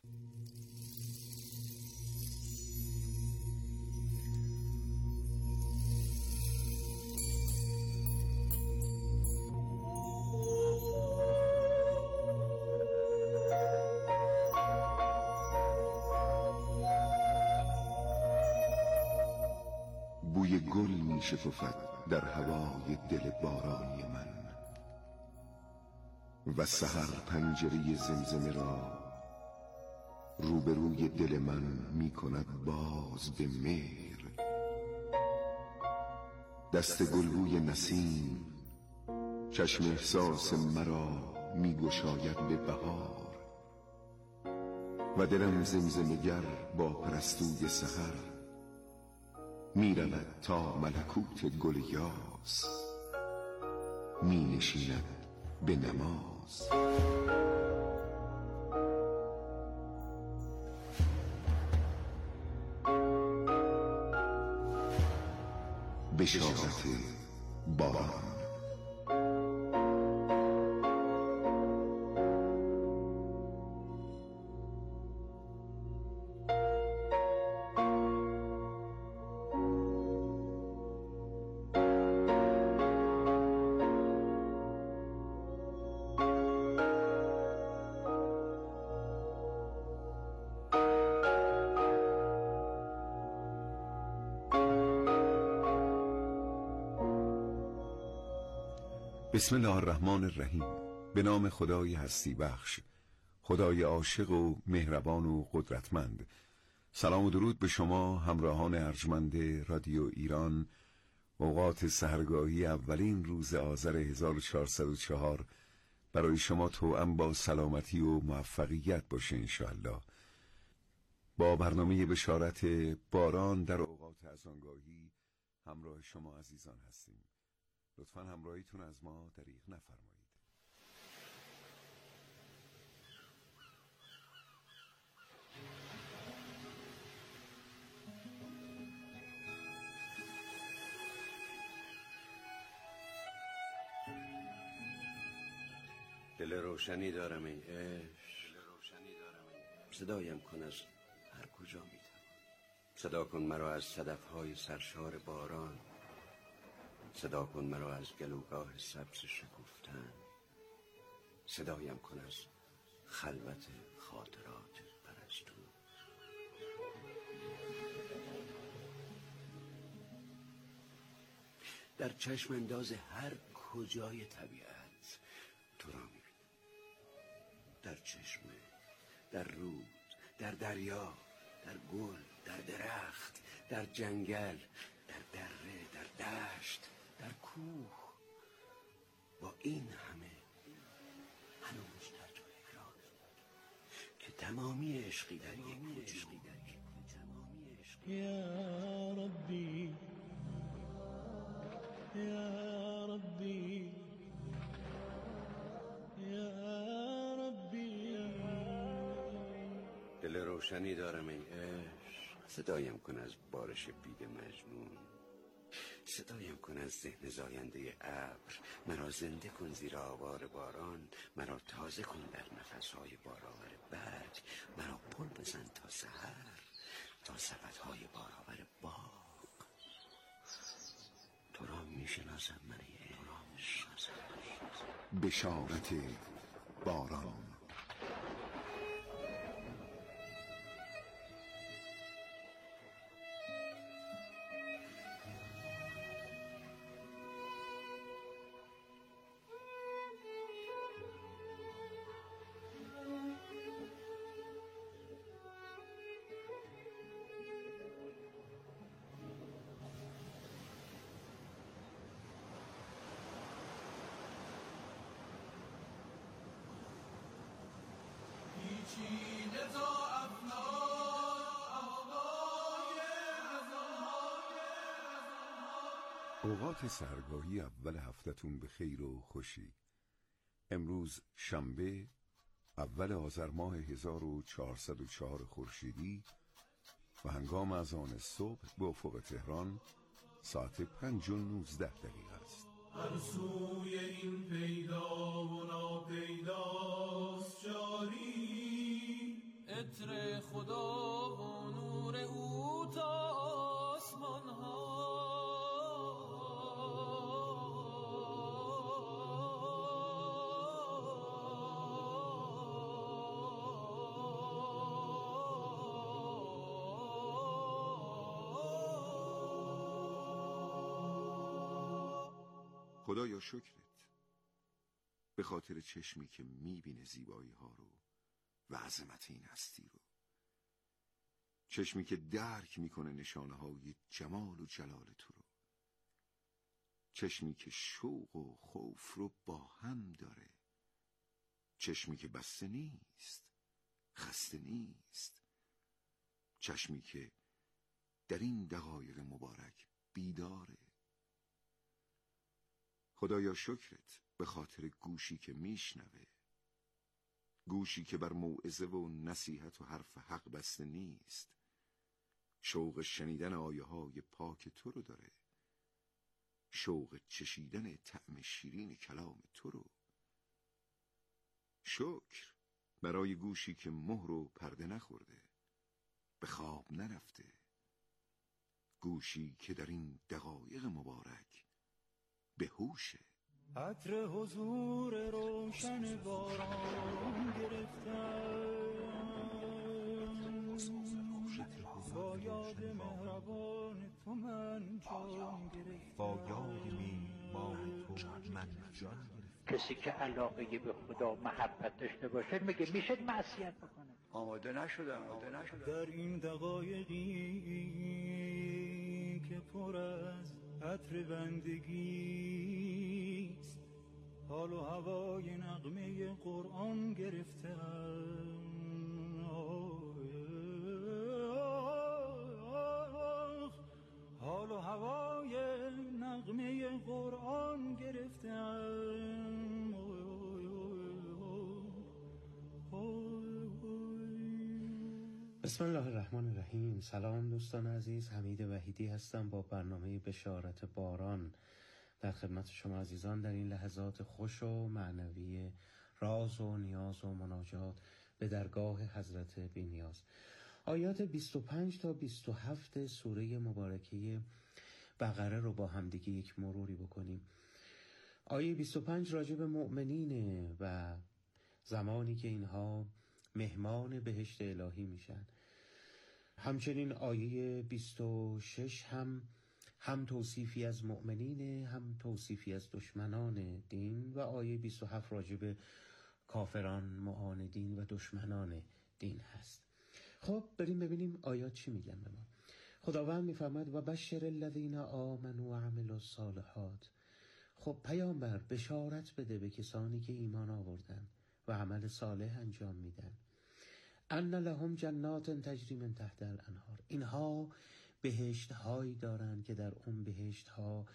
بوی گل می شکفد در هوای دل بارانی من و سحر پنجره زمزمه را روبروی دل من می کند باز به مهر. دست گلبوی نسیم چشم احساس مرا می گشاید به بهار و دلم زمزمه‌گر با پرستوی سحر می رود تا ملکوت گل یاس می نشیند به نماز. بشارت باران. بسم الله الرحمن الرحیم. به نام خدای هستی بخش، خدای عاشق و مهربان و قدرتمند. سلام و درود به شما همراهان ارجمند رادیو ایران. اوقات سحرگاهی اولین روز آذر 1404 برای شما توأم با سلامتی و موفقیت باشه انشاءالله. با برنامه بشارت باران در اوقات اذانگاهی همراه شما عزیزان هستیم. لطفاً همراهیتون از ما دریغ نفرمایید. دل روشنی دارم ای عشق، صدایم کن از هر کجا میتوان. صدا کن مرا از صدفهای سرشار باران، صدا کن مرا از گلوگاه سبز شکفتن، صدایم کن از خلوت خاطرات پرستو. در چشم انداز هر کجای طبیعت تو را میبینم. در چشمه، در رود، در دریا، در گل، در درخت، در جنگل، در دره، در دشت، در کوه. با این همه هنوز در تو اقرار که تمامی عشقی در یک وجود. یا ربی یا ربی یا ربی. دل روشنی دارم ای عشق، صدایم کن از بارش بید مجنون، صدایم کن از ذهن زاینده ابر. مرا زنده کن زیر آوار باران، مرا تازه کن در نفسهای بارآور برگ، مرا پر بزن تا سحر، تا سبدهای بارآور باغ. تو را میشناسم من ای عشق. بشارت باران. پیچیده تا افلاک آوای اوقات سحرگاهی اول هفتتون به خیر و خوشی. امروز شنبه اول آذر ماه 1404 خورشیدی و هنگام اذان صبح به افق تهران ساعت 5:19 است. هر سوی این پیدا و ناپیداست جاری، عطر خدا و نور او تا آسمان ها. خدایا شکرت به خاطر چشمی که میبینه زیبایی ها رو و عظمت این هستی رو، چشمی که درک میکنه نشانه های جمال و جلال تو رو، چشمی که شوق و خوف رو با هم داره، چشمی که بسته نیست، خسته نیست، چشمی که در این دقایق مبارک بیداره. خدایا شکرت به خاطر گوشی که میشنوه، گوشی که بر موعظه و نصیحت و حرف حق بسته نیست، شوق شنیدن آیه های پاک تو رو داره، شوق چشیدن طعم شیرین کلام تو رو. شکر برای گوشی که مهر و پرده نخورده، به خواب نرفته، گوشی که در این دقایق مبارک به هوشه. عطر حضور روشن باران گرفتم، با یاد مهربان تو من جان گرفتم، با یاد میهمان تو من جان گرفتم. کسی که علاقه به خدا محبت داشته باشه میشه معصیت بکنه. آماده نشدم. در این دقایقی که پر از عطر بندگیست، حال و هوای نغمه قرآن گرفتم، حال و هوای نغمه قرآن گرفتم. بسم الله الرحمن الرحیم. سلام دوستان عزیز، حمید وحیدی هستم با برنامه بشارت باران در خدمت شما عزیزان در این لحظات خوش و معنوی راز و نیاز و مناجات به درگاه حضرت بی‌نیاز. آیات 25 تا 27 سوره مبارکه بقره رو با همدیگه یک مروری بکنیم. آیه 25 راجع به مؤمنینه و زمانی که اینها مهمان بهشت الهی میشن. همچنین آیه 26 هم توصیفی از مؤمنینه، هم توصیفی از دشمنان دین، و آیه 27 راجع به کافران، معاندین و دشمنان دین هست. خب بریم ببینیم آیات چی میگن به ما. خداوند میفرماید و بشر الذین آمنوا و عملوا الصالحات. خب پیامبر بشارت بده به کسانی که ایمان آوردن و عمل صالح انجام میدن. ان لهم جنات تجری من تحت الانهار. اینها بهشت هایی دارند که در اون بهشت ها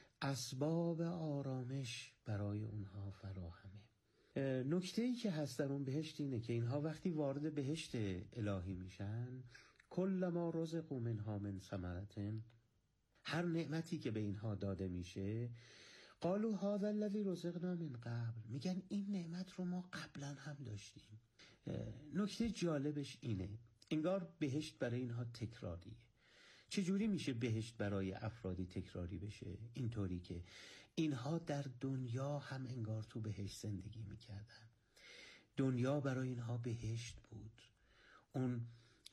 اسباب آرامش برای اونها فراهمه. نکته ای که هست در اون بهشت اینه که اینها وقتی وارد بهشت الهی میشن، کل ما رزقوا منها من ثمرة، هر نعمتی که به اینها داده میشه، قالوا هذا الذی رزقنا من قبل، میگن این نعمت رو ما قبلا هم داشتیم. نکته جالبش اینه انگار بهشت برای اینها تکراریه. چجوری میشه بهشت برای افرادی تکراری بشه؟ اینطوری که اینها در دنیا هم انگار تو بهشت زندگی میکردن، دنیا برای اینها بهشت بود، اون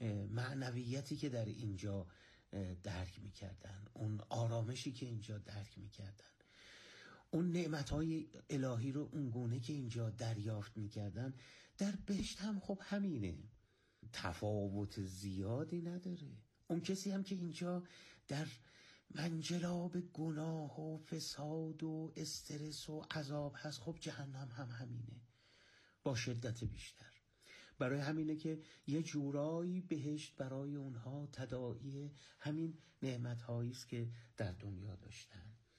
معنویتی که در اینجا درک میکردن، اون آرامشی که اینجا درک میکردن، اون نعمتهای الهی رو اون گونه که اینجا دریافت میکردن، در بهشت هم خب همینه، تفاوت زیادی نداره. اون کسی هم که اینجا در منجلاب گناه و فساد و استرس و عذاب هست، خب جهنم هم همینه با شدت بیشتر. برای همینه که یه جورایی بهشت برای اونها تداعی همین نعمت‌هایی است که در دنیا داشتن.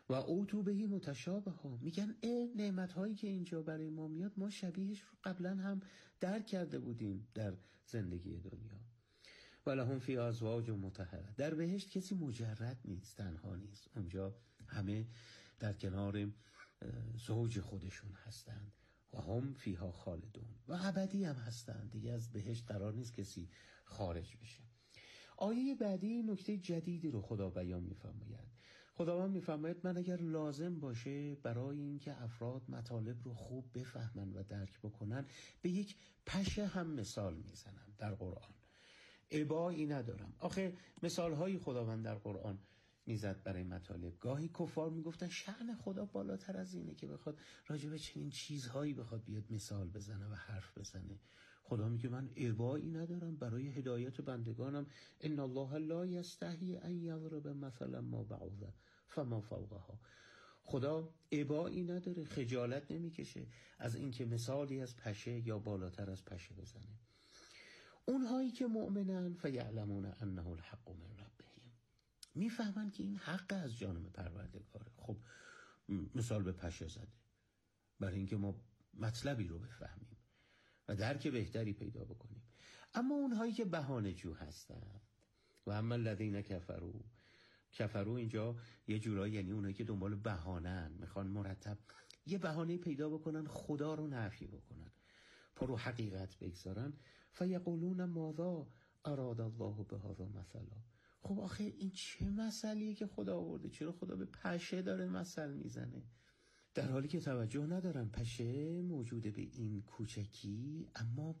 و اوتو بهی متشابه ها، میگن نعمت هایی که اینجا برای ما میاد ما شبیهش رو قبلا هم درک کرده بودیم در زندگی دنیا. ولهم فی ازواج مطهره، در بهشت کسی مجرد نیست، تنها نیست، اونجا همه در کنار زوج خودشون هستند و هم فیها خالدون و ابدی هم هستند، دیگه از بهشت قرار نیست کسی خارج بشه. آیه بعدی نکته جدیدی رو خدا بیان می‌فرماید. خداوند می‌فرماید من اگر لازم باشه برای اینکه افراد مطالب رو خوب بفهمن و درک بکنن به یک پشه هم مثال میزنم در قرآن. ابایی ندارم. آخه مثال‌های خداوند در قرآن میزد برای مطالب. گاهی کفار میگفتن شأن خدا بالاتر از اینه که بخواد راجع به چنین چیزهایی بخواد بیاد مثال بزنه و حرف بزنه. خدا میگه من ابایی ندارم برای هدایت بندگانم. ان الله لا یستحی ان یضرب مثلا ما بعوضه فما فوقها. خدا ابایی نداره، خجالت نمیکشه از اینکه مثالی از پشه یا بالاتر از پشه بزنه. اونهایی که مؤمنن فیعلمون انه الحق من ربهم، میفهمن که این حق از جانب پروردگاره. خب مثال به پشه زده برای اینکه ما مطلبی رو بفهمیم و درک بهتری پیدا بکنیم. اما اونهایی که بهانه جو هستن و اما الذین کفرو اینجا یه جورایی یعنی اونهایی که دنبال بهانه‌ان، میخوان مرتب یه بهانه پیدا بکنن خدا رو نفی بکنن، پرو حقیقت بگذارن. فیقولون ماذا اراد الله بهذا مثلا. خب آخه این چه مثلیه که خدا آورده؟ چرا خدا به پشه داره مثل میزنه؟ در حالی که توجه ندارن پشه موجوده به این کوچکی، اما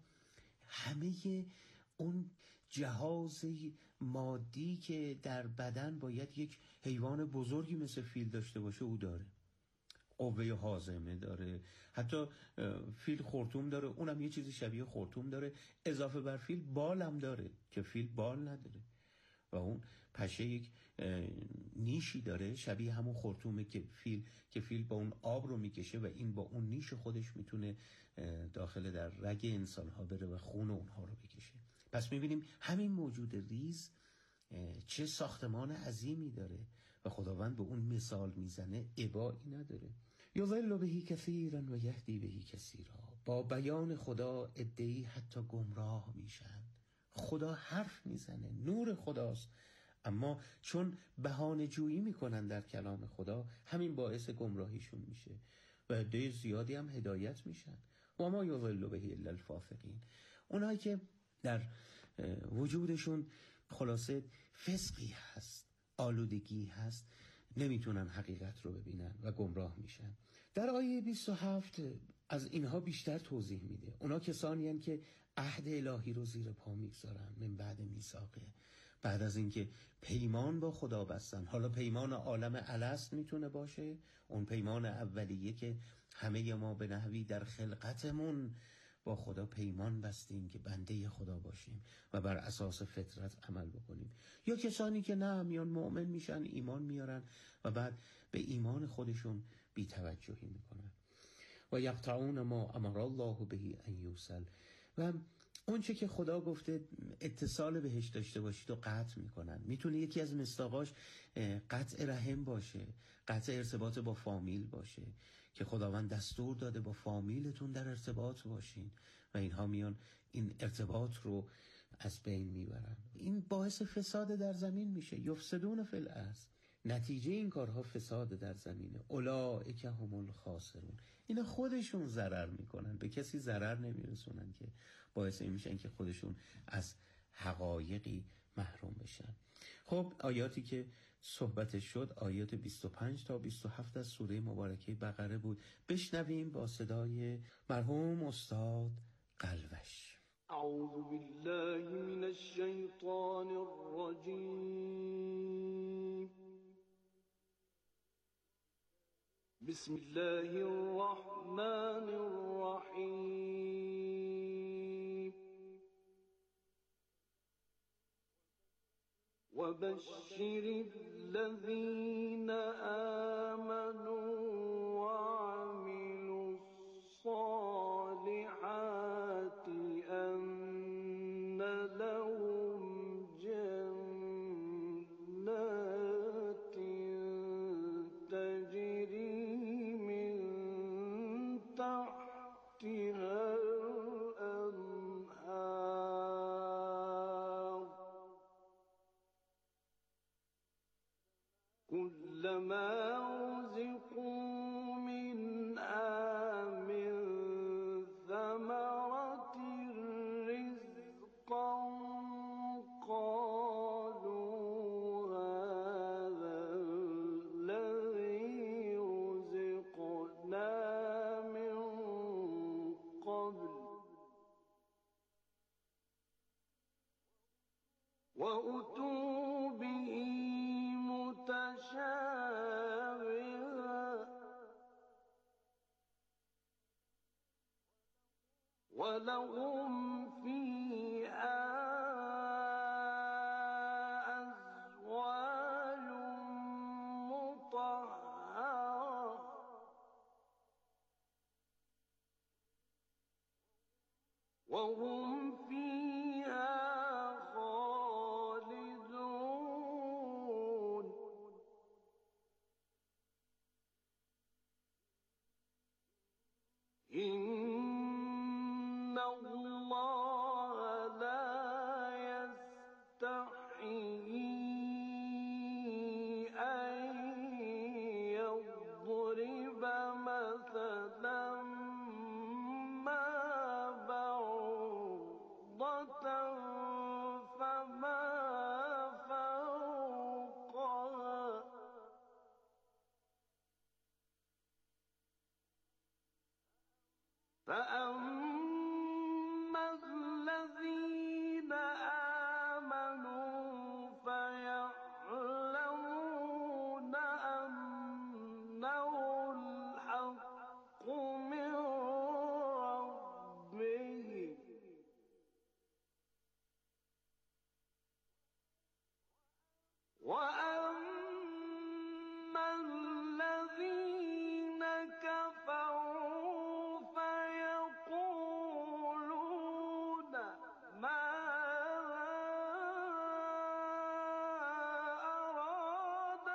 همه اون جهاز مادی که در بدن باید یک حیوان بزرگی مثل فیل داشته باشه او داره. قوه هاضمه داره، حتی فیل خرطوم داره، اونم یه چیزی شبیه خرطوم داره، اضافه بر فیل بال هم داره که فیل بال نداره. و اون پشه یک نیشی داره شبیه همون خرطومه که فیل با اون آب رو میکشه و این با اون نیش خودش میتونه داخل در رگ انسان ها بره و خون اونها رو بکشه. پس میبینیم همین موجود ریز چه ساختمان عظیمی داره و خداوند به اون مثال میزنه، ابایی نداره. یضل بهی کثیرا و یهدی بهی کثیرا. با بیان خدا عده‌ای حتی گمراه میشن. خدا حرف میزنه، نور خداست، اما چون بهانه جویی میکنن در کلام خدا همین باعث گمراهیشون میشه و عده زیادی هم هدایت میشن. و ما یضل بهی الا الفاسقین، اونایی که در وجودشون خلاصه فسقی هست، آلودگی هست، نمیتونن حقیقت رو ببینن و گمراه میشن. در آیه 27 از اینها بیشتر توضیح میده. اونا کسانی هستند که عهد الهی رو زیر پا میگذارن من بعد میثاقه، بعد از اینکه پیمان با خدا بستن. حالا پیمان عالم الست میتونه باشه، اون پیمان اولیه که همه ما به نحوی در خلقتمون با خدا پیمان بستیم که بنده خدا باشیم و بر اساس فطرت عمل بکنیم، یا کسانی که نه میان مؤمن میشن، ایمان میارن و بعد به ایمان خودشون بی‌توجهی میکنن. و یقطعون ما امر الله به ان یوصل، و اون چه که خدا گفته اتصال بهش داشته باشید و قطع میکنن. میتونه یکی از مصداقاش قطع رحم باشه، قطع ارتباط با فامیل باشه که خداوند دستور داده با فامیلتون در ارتباط باشین و اینها میان این ارتباط رو از بین میبرن. این باعث فساد در زمین میشه. یفسدون فی الارض، نتیجه این کارها فساد در زمینه. اولئک هم الخاسرون، اینا خودشون ضرر میکنن، به کسی ضرر نمیرسونن که باعث این میشن که خودشون از حقایقی محروم بشن. خب آیاتی که صحبت شد آیات 25 تا 27 از سوره مبارکه بقره بود. بشنویم با صدای مرحوم استاد قلوش. اعوذ بالله من الشیطان الرجیم. بسم الله الرحمن الرحیم. وبشر الذين آمنوا وعملوا الصالحات أن لهم جنات تجري تحتها الأنهار كلما رزقوا منها من ثمرة رزقا قالوا هذا الذي رزقنا من قبل وأتوا به متشابها ولهم فيها أزواج مطهرة وهم فيها خالدون إن الله لا يستحيي أن يضرب مثلا ما بعوضة فما فوقها فأما الذين آمنوا فيعلمون أنه الحق من ربهم وأما الذين كفروا فيقولون ماذا أراد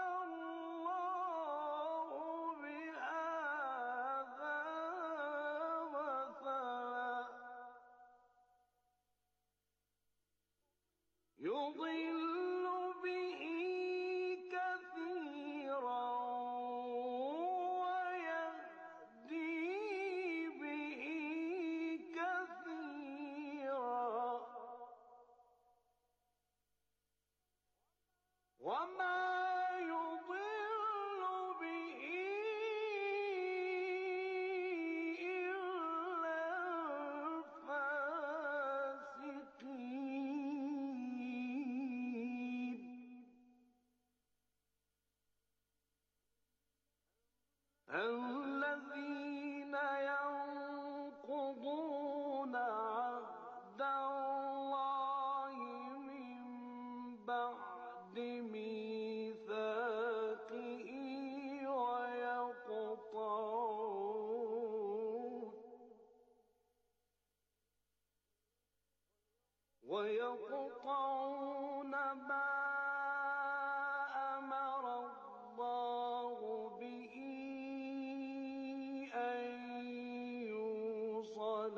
الله بهذا مثلا يضل به كثيرا ويهدي به كثيرا وما يضل به إلا الفاسقين الذين ينقضون عهد الله من بعد ميثاقه ويقطعون ما أمر الله به أن يوصل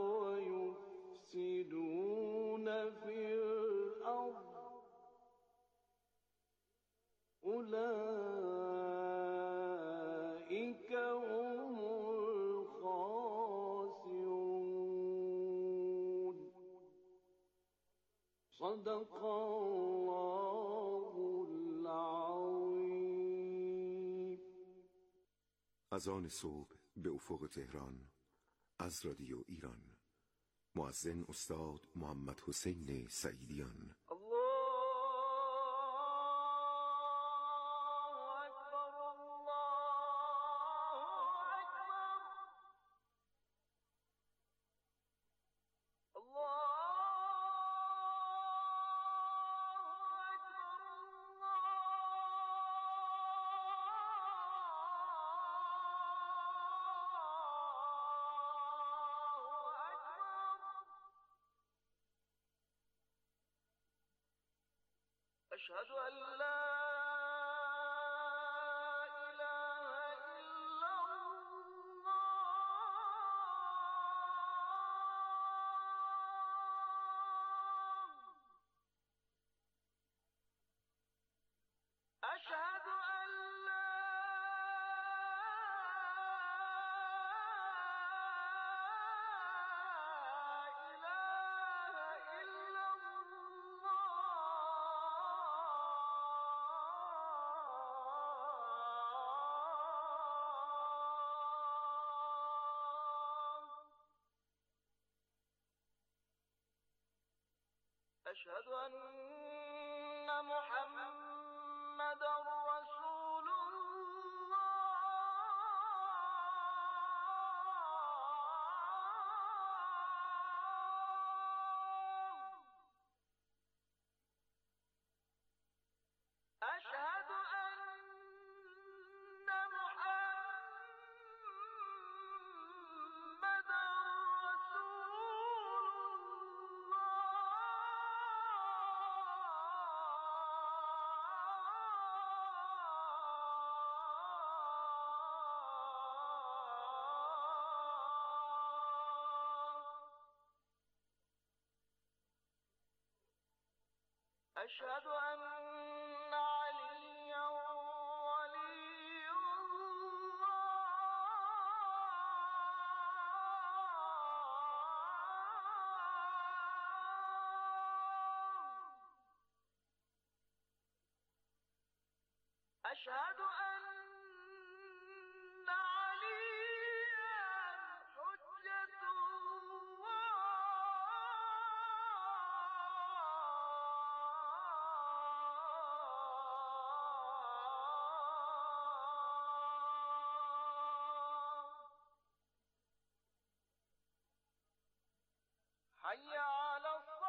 ويفسدون في الأرض أولئك هم الخاسرون صدق الله العظيم. از آن صبح به افق تهران از رادیو ایران مؤذن استاد محمد حسین سعیدیان. أشهد أن لا إله إلا الله أشهد أن محمدا رسول أشهد أن محمدا رسول أشهد أن عليا ولي الله أشهد أن عليا حجة حي على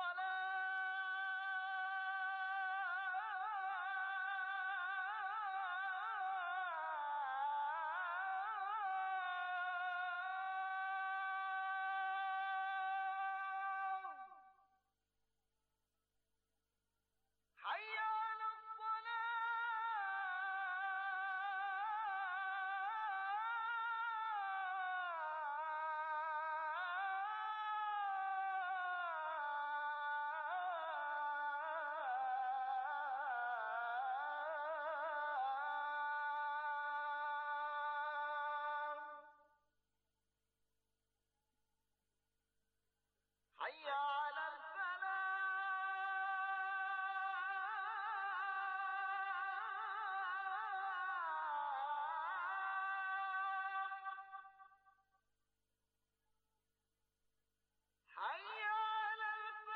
حي على حي على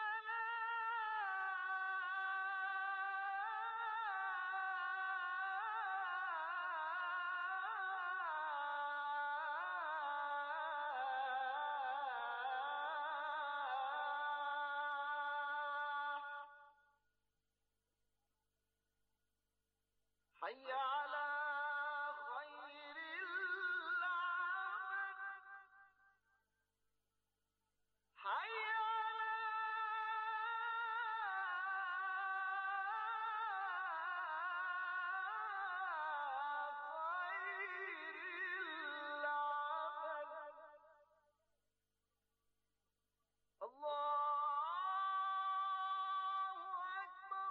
حي على خير العمل حي على خير العمل الله أكبر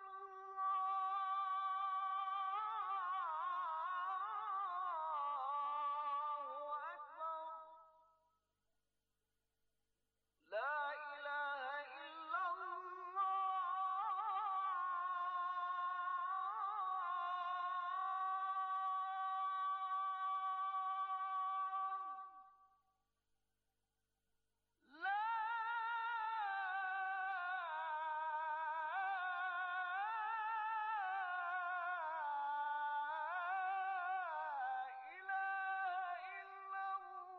الله أكبر لا إله إلا الله لا إله إلا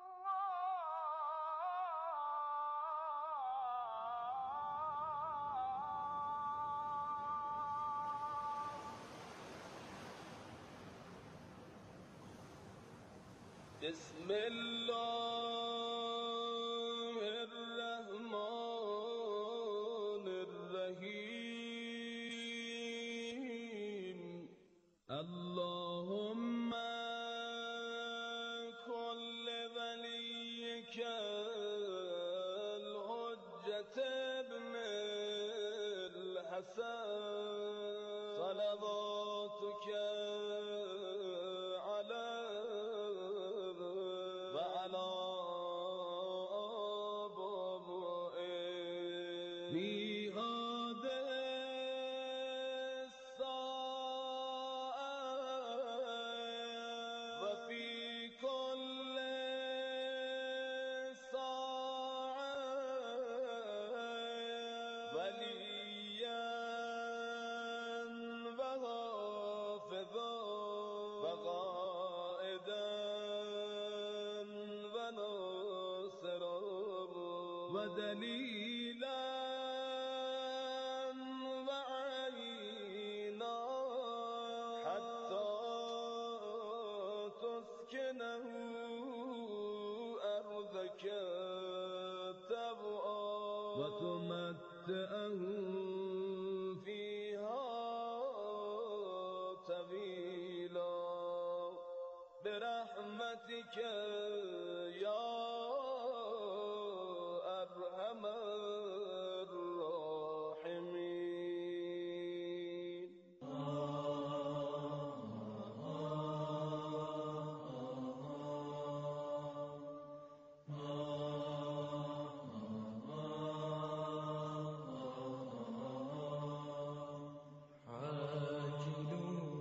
بسم الله الرحمن الرحيم اللهم كل وليك الحجة ابن الحسن صلواتك وليا ودليلا وعينا حتى تسكنه أرضك تبعا وتمتعه فيها طويلا برحمتك يا أرحم الراحمين. عاجلوا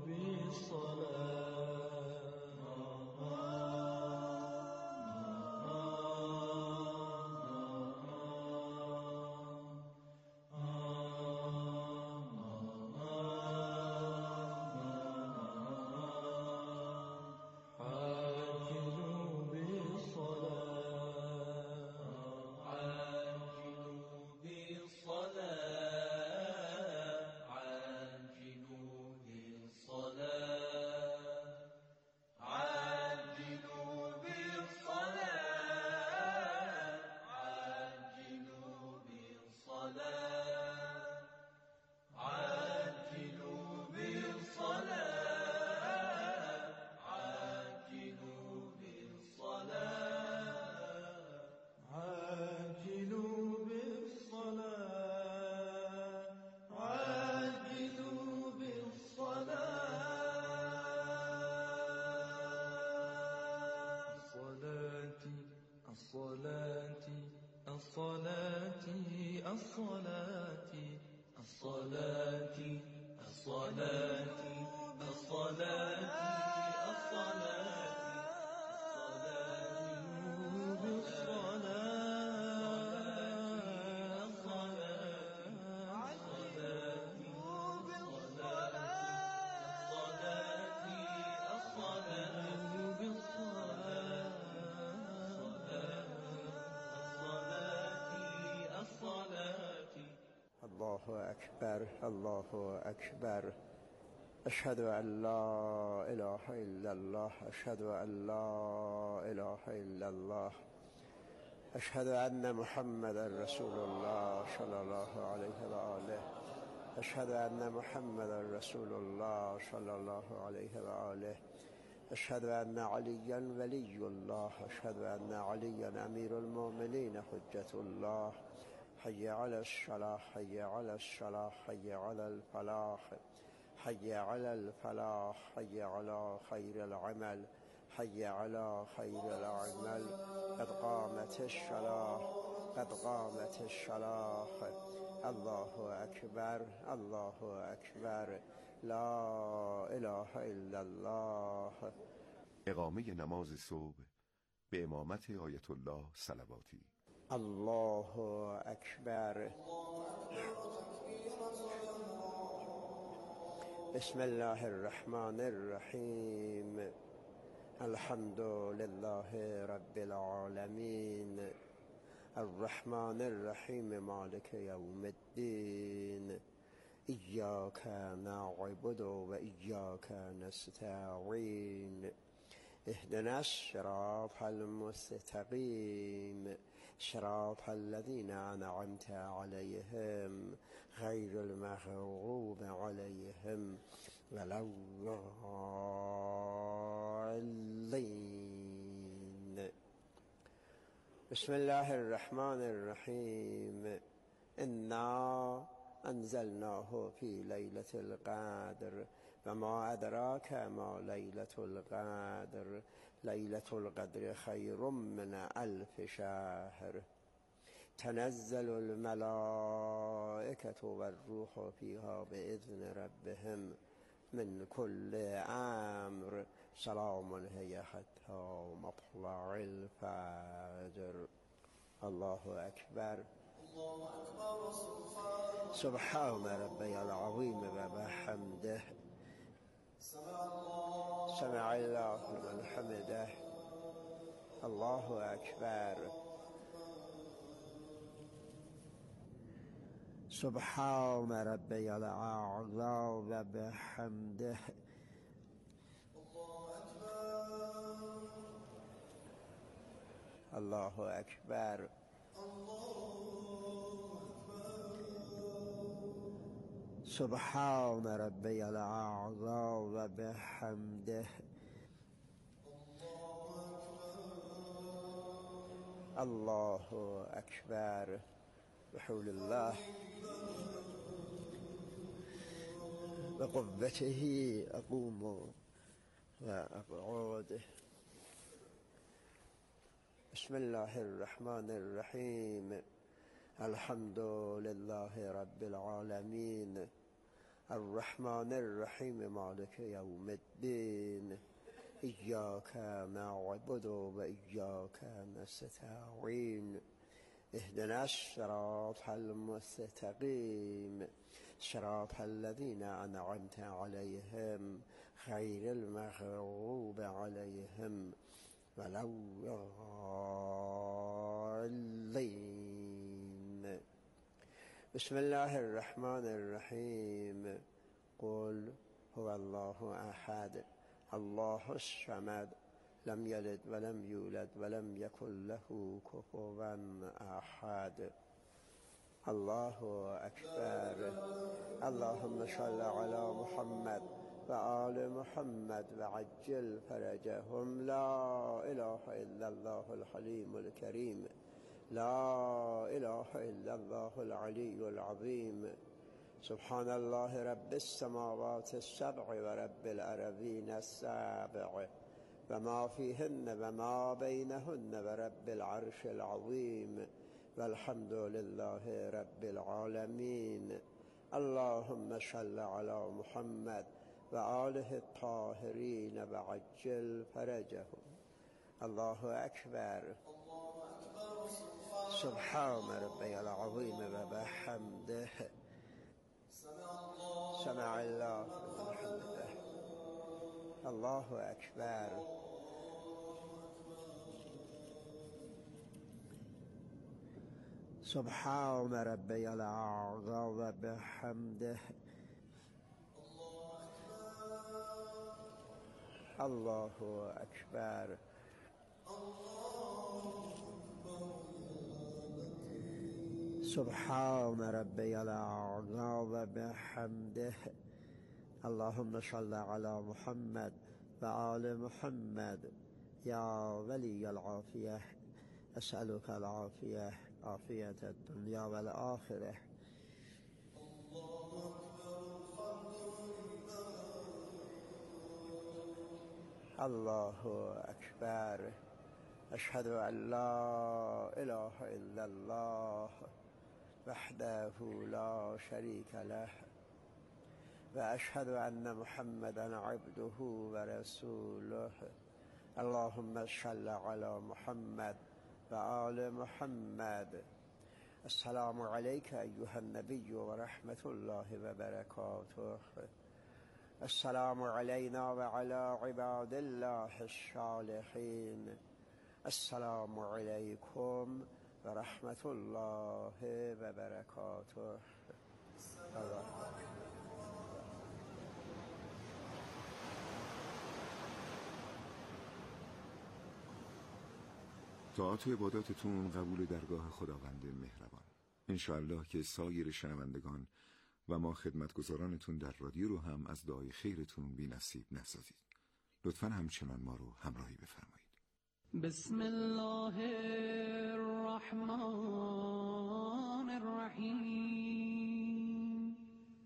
الله أكبر الله أكبر أشهد أن لا إله إلا الله أشهد أن لا إله إلا الله أشهد أن محمد رسول الله صلى الله عليه وآله أشهد أن محمد رسول الله صلى الله عليه وآله أشهد أن عليا ولي الله أشهد أن عليا أمير المؤمنين حجة الله حي على الصلاة حي على الصلاة حي على الفلاح حي على الفلاح حي على خير العمل حي على خير العمل قد قامت الصلاة قد قامت الصلاة الله أكبر الله أكبر لا إله إلا الله. اقامه نماز صبح به امامت آیت الله صلواتی. الله أكبر. بسم الله الرحمن الرحيم الحمد لله رب العالمين الرحمن الرحيم مالك يوم الدين إياك نعبد وإياك نستعين اهدنا الصراط المستقيم صراط الذين أنعمت عليهم غير المغضوب عليهم ولا الضالين. بسم الله الرحمن الرحيم إنا أنزلناه في ليلة القدر وما أدراك ما ليلة القدر ليلة القدر خير من 1000 شهر تنزل الملائكة والروح فيها بإذن ربهم من كل أمر سلام هي حتى مطلع الفجر. الله أكبر. سبحان ربي العظيم وبحمده سمع الله لمن حمده. الله أكبر. سبحان ربي الأعلى وبحمده. الله أكبر. سبحان ربي الأعلى وبحمده. الله أكبر. بحول الله بقوته أقوم وأقعد. بسم الله الرحمن الرحيم. الحمد لله رب العالمين الرحمن الرحيم مالك يوم الدين إياك نعبد وإياك نستعين اهدنا الصراط المستقيم صراط الذين أنعمت عليهم غير المغضوب عليهم ولا الضالين. بسم الله الرحمن الرحيم. قل هو الله أحد الله الصمد لم يلد ولم يولد ولم يكن له كفوا أحد. الله أكبر. اللهم صل على محمد وآل محمد وعجل فرجهم. لا إله إلا الله الحليم الكريم. لا إله إلا الله العلي العظيم. سبحان الله رب السماوات السبع ورب الأرضين السبع وما فيهن وما بينهن ورب العرش العظيم والحمد لله رب العالمين. اللهم صل على محمد وآله الطاهرين وعجل فرجهم. الله أكبر. سبحان ربي العظيم وبحمده. سمع الله لمن حمده. الله أكبر. سبحان ربي الأعلى وبحمده. الله أكبر. سبحان ربي الأعلى وبحمده. اللهم صل على محمد وآل محمد. يا ولي العافية أسألك العافية عافية الدنيا والآخرة. الله أكبر. أشهد أن لا إله إلا الله وحده لا شريك له وأشهد أن محمدا عبده ورسوله. اللهم صل على محمد وآل محمد. السلام عليك أيها النبي ورحمة الله وبركاته. السلام علينا وعلى عباد الله الصالحين. السلام عليكم ورحمة الله وبركاته. طاعت و عباداتتون قبول درگاه خداوند مهربان. انشاءالله که سایر شنوندگان و ما خدمتگزارانتون در رادیو رو هم از دعای خیرتون بی نصیب نسازید. لطفاً همچنان ما رو همراهی بفرمایید. بسم الله الرحمن الرحیم.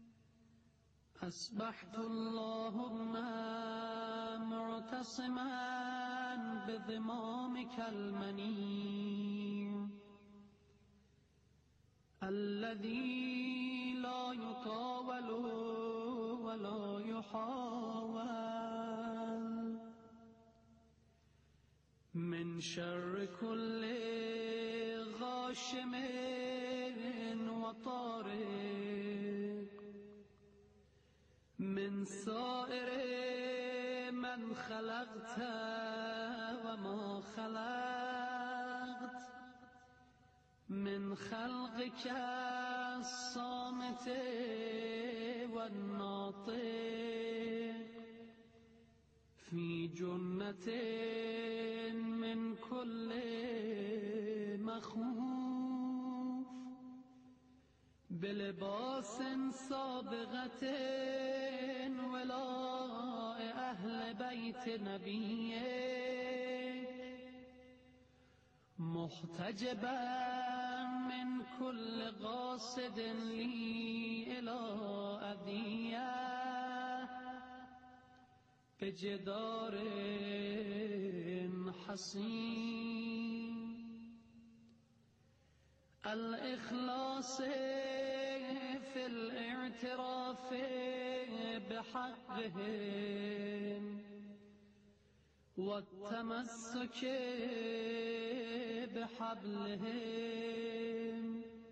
اصبحت اللهم معتصما بضمامك المنی الذي لا يطاول ولا يحاول من شر كل غاشم وطارق من سائر من خلقت وما خلقت من خلقك الصامت والناطق في جنة من كل مخوف بلباس سابغة ولاء أهل بيت نبيك محتجبا من كل قاصد لي إلى أذية بجدار حصين الإخلاص في الاعتراف بحقهم والتمسك بحبلهم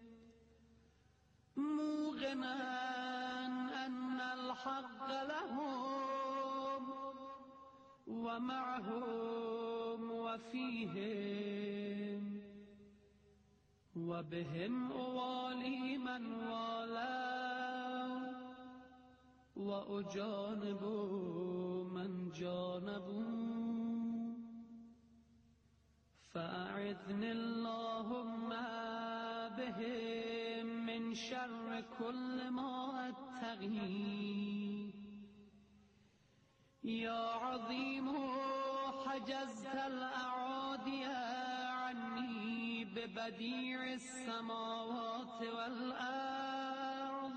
موقنا أن الحق لهم ومعهم وفيهم وبهم أوالي من والوا وأجانب من جانبوا فأعذني اللهم بهم من شر كل ما أتقي يا عظيم حجزت الأعادي عني ببديع السماوات والأرض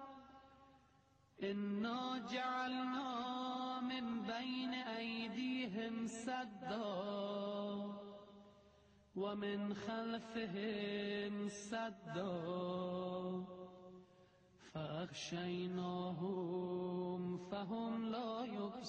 إنا جعلنا من بين أيديهم سدا ومن خلفهم سدا فأغشيناهم فهم لا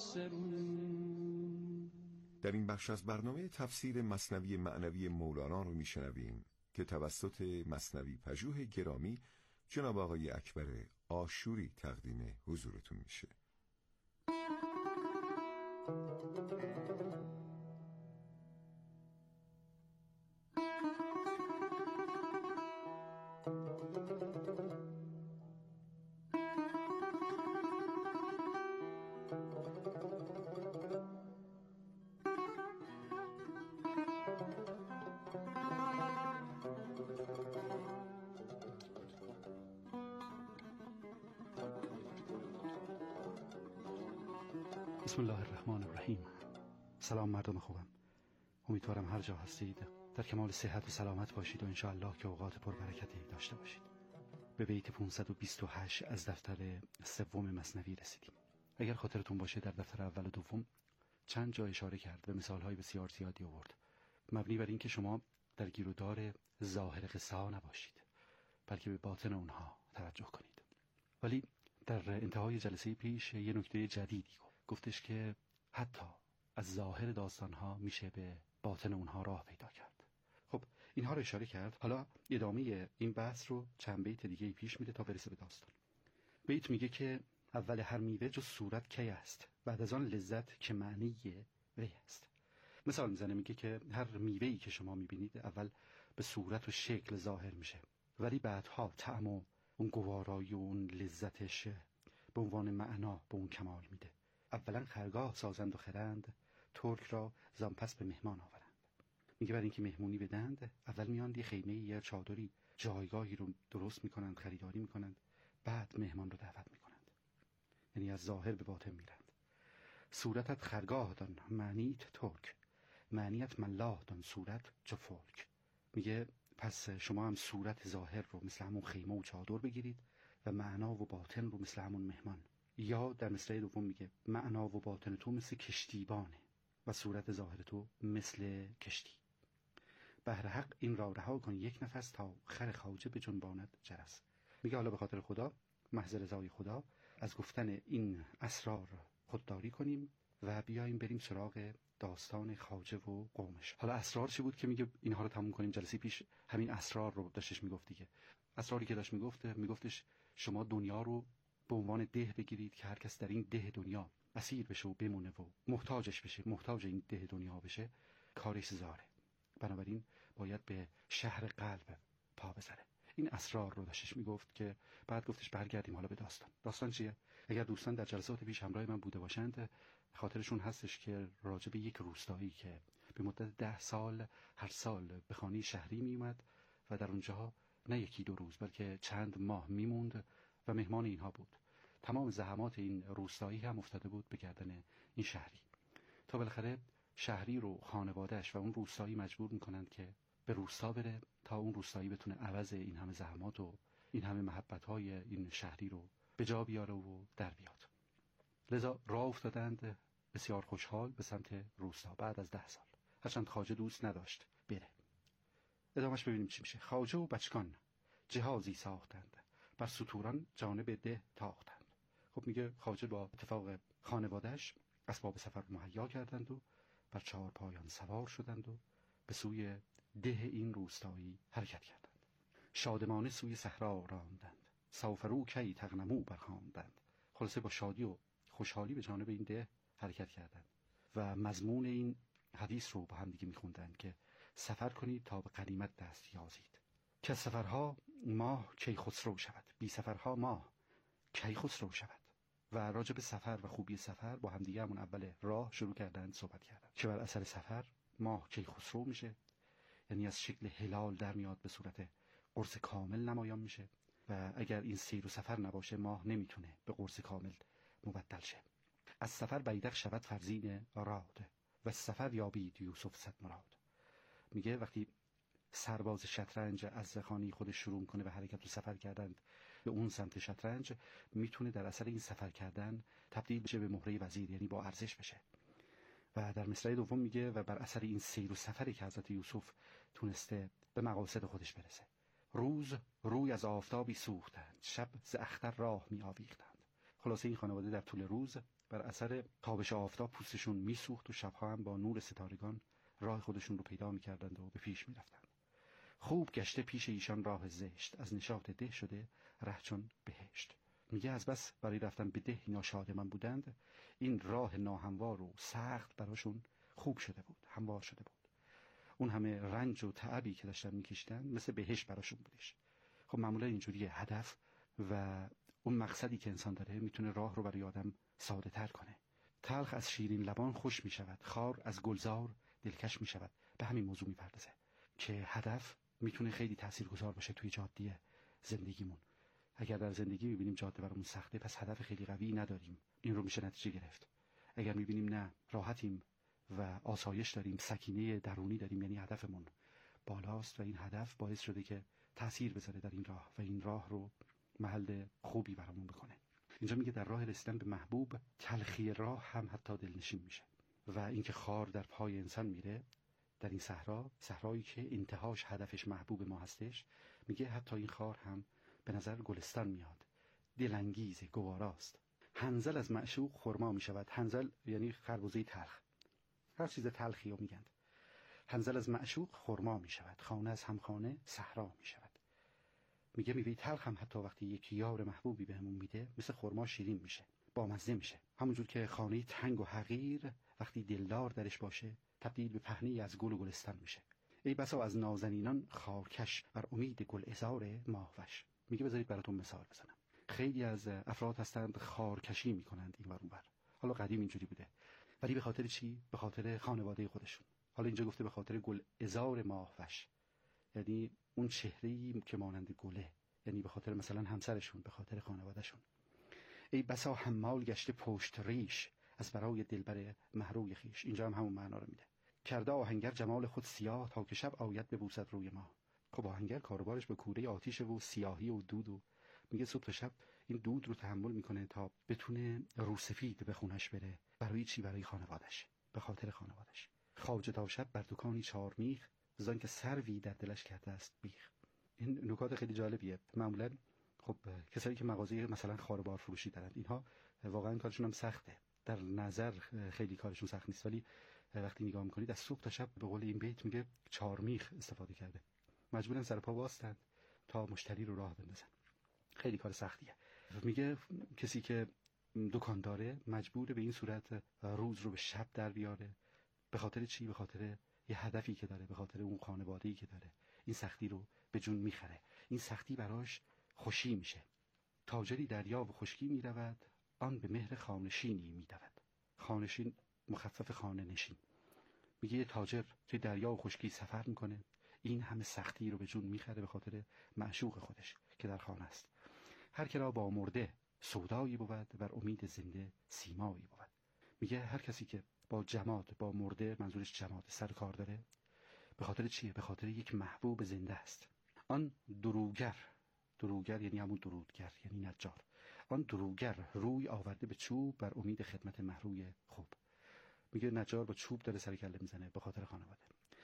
يبصرون. در این بخش از برنامه تفسیر مثنوی معنوی مولانا رو میشنویم که توسط مثنوی پژوه گرامی جناب آقای اکبر آشوری تقدیم حضورتون میشه. بسم الله الرحمن الرحیم. سلام مردم خوبم، امیدوارم هر جا هستید در کمال صحت و سلامت باشید و انشاءالله که اوقات پربرکتی داشته باشید. به بیت 528 از دفتر سوم مثنوی رسیدیم. اگر خاطرتون باشه در دفتر اول و دوم چند جا اشاره کرد و مثالهای بسیار زیادی آورد، مبنی بر این که شما در گیر و دار ظاهر قصه ها نباشید بلکه به باطن اونها توجه کنید. ولی در انتهای جلسه پیش یه نکته جدیدی گفتش که حتی از ظاهر داستانها میشه به باطن اونها راه پیدا کرد. خب اینها رو اشاره کرد. حالا ادامه این بحث رو چند بیت دیگه پیش میده تا برسه به داستان. بیت میگه که اول هر میوه جز صورت کی است، بعد از آن لذت که معنی وی است. مثال میزنه، میگه که هر میوه‌ای که شما میبینید اول به صورت و شکل ظاهر میشه، ولی بعدها طعم و اون گوارایی و اون لذتش به عنوان معنا به اون کمال میده. اولا خرگاه سازند و خرند، ترک را زان پس به مهمان آورند. میگه برای اینکه مهمونی بدند اول میان یه خیمه یا چادری جایگاهی رو درست میکنند، خریداری میکنند، بعد مهمان رو دعوت میکنند. یعنی از ظاهر به باطن میرند. صورتت خرگاه دان معنیت ترک، معنیت ملاه دان صورت چو فلک. میگه پس شما هم صورت ظاهر رو مثل همون خیمه و چادر بگیرید و معنا و باطن رو مثل همون مهمان. یا در مصرع دوم میگه معنا و باطن تو مثل کشتیبانه و صورت ظاهر تو مثل کشتی. بهر حق این را رها کن یک نفس تا خر خواجه به جنباند جرس. میگه حالا به خاطر خدا، محض رضای خدا، از گفتن این اسرار خودداری کنیم و بیایم بریم سراغ داستان خواجه و قومش. حالا اسرار چی بود که میگه اینها رو تموم کنیم؟ جلسه پیش همین اسرار رو داشتش میگفت دیگه. اسراری که داشت میگفتش شما دنیا رو به عنوان ده بگیرید که هر کس در این ده دنیا اسیر بشه و بمونه و محتاجش بشه، محتاج این ده دنیا بشه، کارش زاره. بنابراین باید به شهر قلب پا بذاره. این اسرار رو داشتش میگفت که بعد گفتش برگردیم حالا به داستان چیه؟ اگر دوستان در جلسات پیش همراه من بوده باشند خاطرشون هستش که راجع به یک روستایی که به مدت 10 سال هر سال به خانه شهری می اومد و در اونجا نه یکی 2 روز بلکه چند ماه میموند و مهمان اینها بود. تمام زحمات این روستایی هم افتاده بود به گردن این شهری، تا بالاخره شهری رو خانواده‌اش و اون روستایی مجبور میکنند که به روستا بره تا اون روستایی بتونه عوض این همه زحمات و این همه محبت‌های این شهری رو به جا بیاره و در بیاد. لذا راه افتادند بسیار خوشحال به سمت روستا بعد از 10 سال، هرچند خواجه دوست نداشت بره. ادامش ببینیم چی میشه. خواجه و بچگان جهازی ساختند، بر ستوران جانب ده تاختند. خب میگه خواجه با اتفاق خانواده‌اش اسباب سفر مهیا کردند و بر 4 پایان سوار شدند و به سوی ده این روستایی حرکت کردند. شادمانه سوی صحرا راندند، سافرو کی تغنمو برخواندند. خلاصه با شادی و خوشحالی به جانب این ده حرکت کردند و مضمون این حدیث رو با هم دیگه میخوندند که سفر کنید تا به غنیمت دست یازید. که سفرها ماه کی خسرو شود، بی سفرها ماه کی خسرو شود. و راجع به سفر و خوبی سفر با هم دیگه همون اول راه شروع کردند صحبت کردند که بر اثر سفر ماه کی خسرو میشه، یعنی از شکل هلال در میاد به صورت قرص کامل نمایان میشه و اگر این سیر و سفر نباشه ماه نمیتونه به قرص کامل مبدل شه. از سفر بیدق شود فرزین راد و سفر یابید یوسف صد مراد. میگه وقتی سرباز شطرنج از خانه خودش شروع کنه به حرکت و سفر کردند به اون سمت شطرنج، میتونه در اثر این سفر کردن تبدیل بشه به مهره وزیر، یعنی با ارزش بشه. و در مصرع دوم میگه و بر اثر این سیر و سفری که حضرت یوسف تونسته به مقاصد خودش برسه. روز روی از آفتابی سوختند، شب ز اختر راه می آویختند. خلاصه این خانواده در طول روز بر اثر تابش آفتاب پوستشون میسوخت و شبها هم با نور ستارگان راه خودشون رو پیدا میکردند و به پیش میرفتند. خوب گشته پیش ایشان راه زشت، از نشاط ده شده ره چون بهشت. میگه از بس برای رفتن به ده اینا شادمان بودند، این راه ناهموار و سخت براشون خوب شده بود، هموار شده بود. اون همه رنج و تعبی که داشتن میکشیدن مثل بهشت براشون بودش. خب معمولا اینجوریه، هدف و اون مقصدی که انسان داره میتونه راه رو برای آدم ساده تر کنه. تلخ از شیرین لبان خوش میشود، خار از گلزار دلکش میشود. به همین موضوع میپردازه که هدف میتونه خیلی تاثیرگذار باشه توی جاده زندگیمون. اگر در زندگی میبینیم جاده برامون سخته، پس هدف خیلی قوی نداریم، این رو میشه نتیجه گرفت. اگر میبینیم نه راحتیم و آسایش داریم، سکینه درونی داریم، یعنی هدفمون بالاست و این هدف باعث شده که تأثیر بذاره در این راه و این راه رو محل خوبی برامون بکنه. اینجا میگه در راه رسیدن به محبوب تلخی راه هم حتی دلنشین میشه. و اینکه خار در پای انسان میره در این صحرایی که انتهاش هدفش محبوب ما هستش، میگه حتی این خار هم به نظر گلستان میاد، دلانگیز گواراست. حنظل از معشوق خرما میشود. حنظل یعنی خربزه تلخ، هر چیز تلخی رو میگن. حنظل از معشوق خرما میشود، خانه از همخانه صحرا میشود. میگه میوه تلخ هم حتی وقتی یک یار محبوبی بهمون میده مثل خرما شیرین میشه، بامزه میشه. همونجور که خانه تنگ و حقیر وقتی دلدار درش باشه تبدیل به پهنه‌ای از گل و گلستان میشه. ای بسا از نازنینان خارکش بر امید گلعذار ماهوش. میگه بذارید براتون مثال بزنم. خیلی از افراد هستند خارکشی میکنند این ور اون ور. حالا قدیم اینجوری بوده، ولی به خاطر چی؟ به خاطر خانواده خودشون. حالا اینجا گفته به خاطر گلعذار ماهوش، یعنی اون چهره‌ای که مانند گله، یعنی به خاطر مثلا همسرشون، به خاطر خانوادهشون. ای بسا حمال گشته پشت ریش از برای دلبر محروی خیش. اینجا هم همون معنا رو میده. کرده آهنگر جمال خود سیاه تا که شب آید ببوسد روی ما. خب آهنگر کاروبارش به کوره آتیش و سیاهی و دود و میگه صبح تا شب این دود رو تحمل میکنه تا بتونه روسفید به خونش بره. برای چی؟ برای خانوادش، به خاطر خانوادش. خواجه تا شب بر دکانی چارمیخ، زان که سروی در دلش کرده است بیخ. این نکات خیلی جالبیه. معمولا خب کسایی که مغازه مثلا خاربار فروشی دارن، اینها واقعا کارشون هم سخته، در نظر خیلی کارشون سخت نیست، ولی وقتی نگاه میکنید از صبح تا شب به قول این بیت میگه چارمیخ استفاده کرده، مجبورن سر پا واسطن تا مشتری رو راه بندازن. خیلی کار سختیه. میگه کسی که دکان داره مجبوره به این صورت روز رو به شب در بیاره. به خاطر چی؟ به خاطر یه هدفی که داره، به خاطر اون خانواده‌ای که داره این سختی رو به جون میخره. این سختی براش خوشی میشه. تاجری دریا و خشکی می رود، آن به مهر خانشینی می دود. خانشین مخفف خانه نشین. میگه یه تاجر توی دریا و خشکی سفر میکنه، این همه سختی رو به جون میخره به خاطر معشوق خودش که در خانه است. هر که را با مرده سودایی بود، بر امید زنده سیمایی بود. میگه هر کسی که با جماد، با مرده، منظورش جماد، سر کار داره، به خاطر چیه؟ به خاطر یک محبوب زنده است. آن دروگر یعنی همون درودگر، یعنی نجار. آن دروگر روی آورده به چوب بر امید خدمت محروی خوب. میگه نجار با چوب داره سر کله میزنه به خاطر خانواده.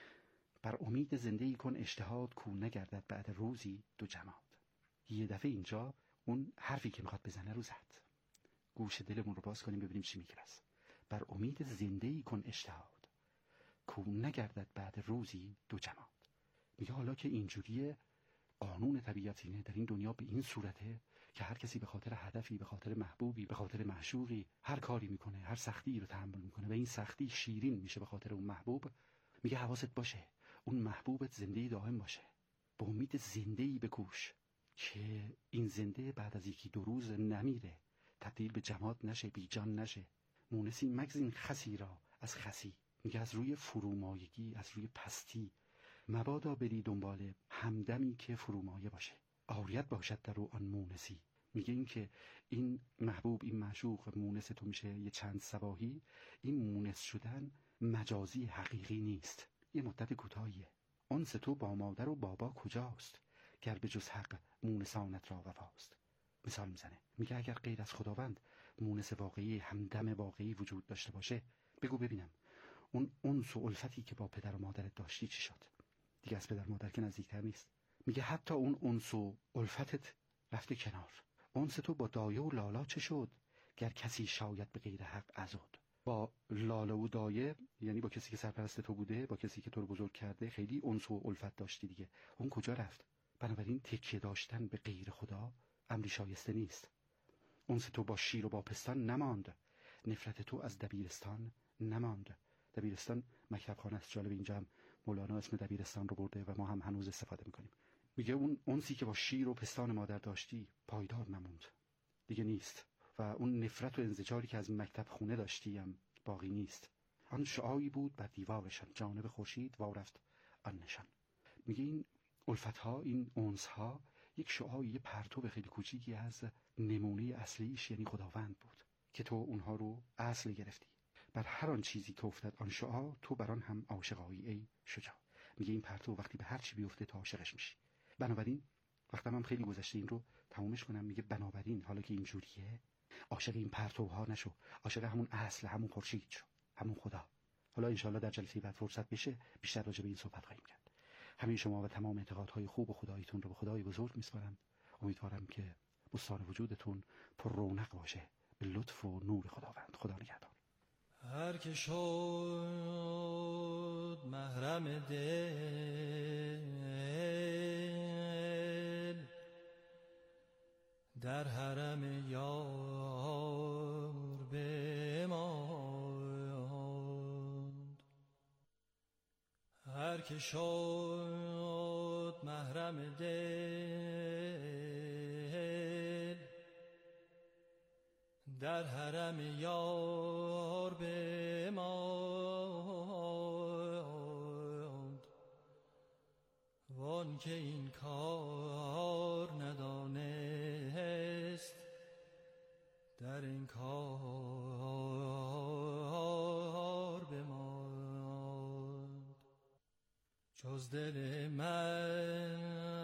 بر امید زندگی کن اجتهاد، کو نگردد بعد روزی دو جماد. یه دفعه اینجا اون حرفی که میخواد بزنه رو زد. گوش دلمون رو باز کنیم ببینیم چی میگه. بر امید زندگی کن اجتهاد، کو نگردد بعد روزی دو جماد. میگه حالا که اینجوریه، قانون طبیعت اینه، در این دنیا به این صورته که هر کسی به خاطر هدفی، به خاطر محبوبی، به خاطر معشوقی هر کاری میکنه، هر سختی رو تحمل میکنه و این سختی شیرین میشه به خاطر اون محبوب. میگه حواست باشه اون محبوبت زندگی دائم باشه، به امید زندگی بکوش که این زنده بعد از یکی دو روز نمیره، تبدیل به جماد نشه، بی جان نشه. مونسی مگزین خسی را از خسی. میگه از روی فرومایگی، از روی پستی مبادا بری دنبال همدمی که فرومایه باشه، عاریت باشد در او آن مونسی. میگه این که این محبوب، این معشوق مونس تو میشه یه چند صباحی. این مونس شدن مجازی، حقیقی نیست، یه مدت کوتاهیه. آنس تو با مادر و بابا کجاست، گر به جز حق مونسانت را وفاست. مثال میزنه، میگه اگر غیر از خداوند مونس واقعی، همدم واقعی وجود داشته باشه، بگو ببینم اون انس و الفتی که با پدر و مادرت داشتی چی شد؟ دیگه از پدر مادر که نزدیکتر نیست. میگه حتی اون انس و الفتت رفته کنار. انس تو با دایه و لالا چه شد، گر کسی شاید به غیر حق عزود. با لاله و دایه یعنی با کسی که سرپرست تو بوده، با کسی که تو رو بزرگ کرده، خیلی انس و الفت داشتی دیگه، اون کجا رفت؟ بنابراین تکیه داشتن به غیر خدا امری شایسته نیست. انس تو با شیر و با پستان نماند، نفرت تو از دبیرستان نماند. دبیرستان مکتب خانه است. جالب اینجا هم مولانا اسم دبیرستان رو برده و ما هم هنوز استفاده میکنیم. میگه اون انسی که با شیر و پستان مادر داشتی پایدار نموند، دیگه نیست. و اون نفرت و انزجاری که از مکتب خونه داشتی هم باقی نیست. آن شعاعی بود بر دیوارشان، جانب خورشید وارفت آن نشان. میگه این الفتها، این انسها یک شعاعی، یه پرتو خیلی کوچیکی از نمونه اصلیش یعنی خداوند بود که تو اونها رو اصل گرفتی. بر هر آن چیزی که افتد آن شعاع، تو بر آن هم عاشقایی ای شجاع. میگه این پرتو وقتی به هر چی بیفته تو عاشقش میشی. بنابراین وقتم هم خیلی گذشته این رو تمومش کنم. میگه بنابراین حالا که اینجوریه، عاشق این پرتوها نشو، عاشق همون اصل، همون خورشید شو، همون خدا. حالا انشالله در جلسه بعد فرصت بشه بیشتر راجع به این صحبت خواهیم کرد. همه شما و تمام اعتقادهای خوب و خداییتون رو به خدای بزرگ میسپارم. امیدوارم که بستان وجودتون پر رونق باشه به لطف و نور خداوند. خدا نگهدار. هر که شد محرم دل، در حرم یار بماند. هر که شد محرم دل، در حرم یار بماند. وان که این کار ندانست، در این کار بماند. جز دل من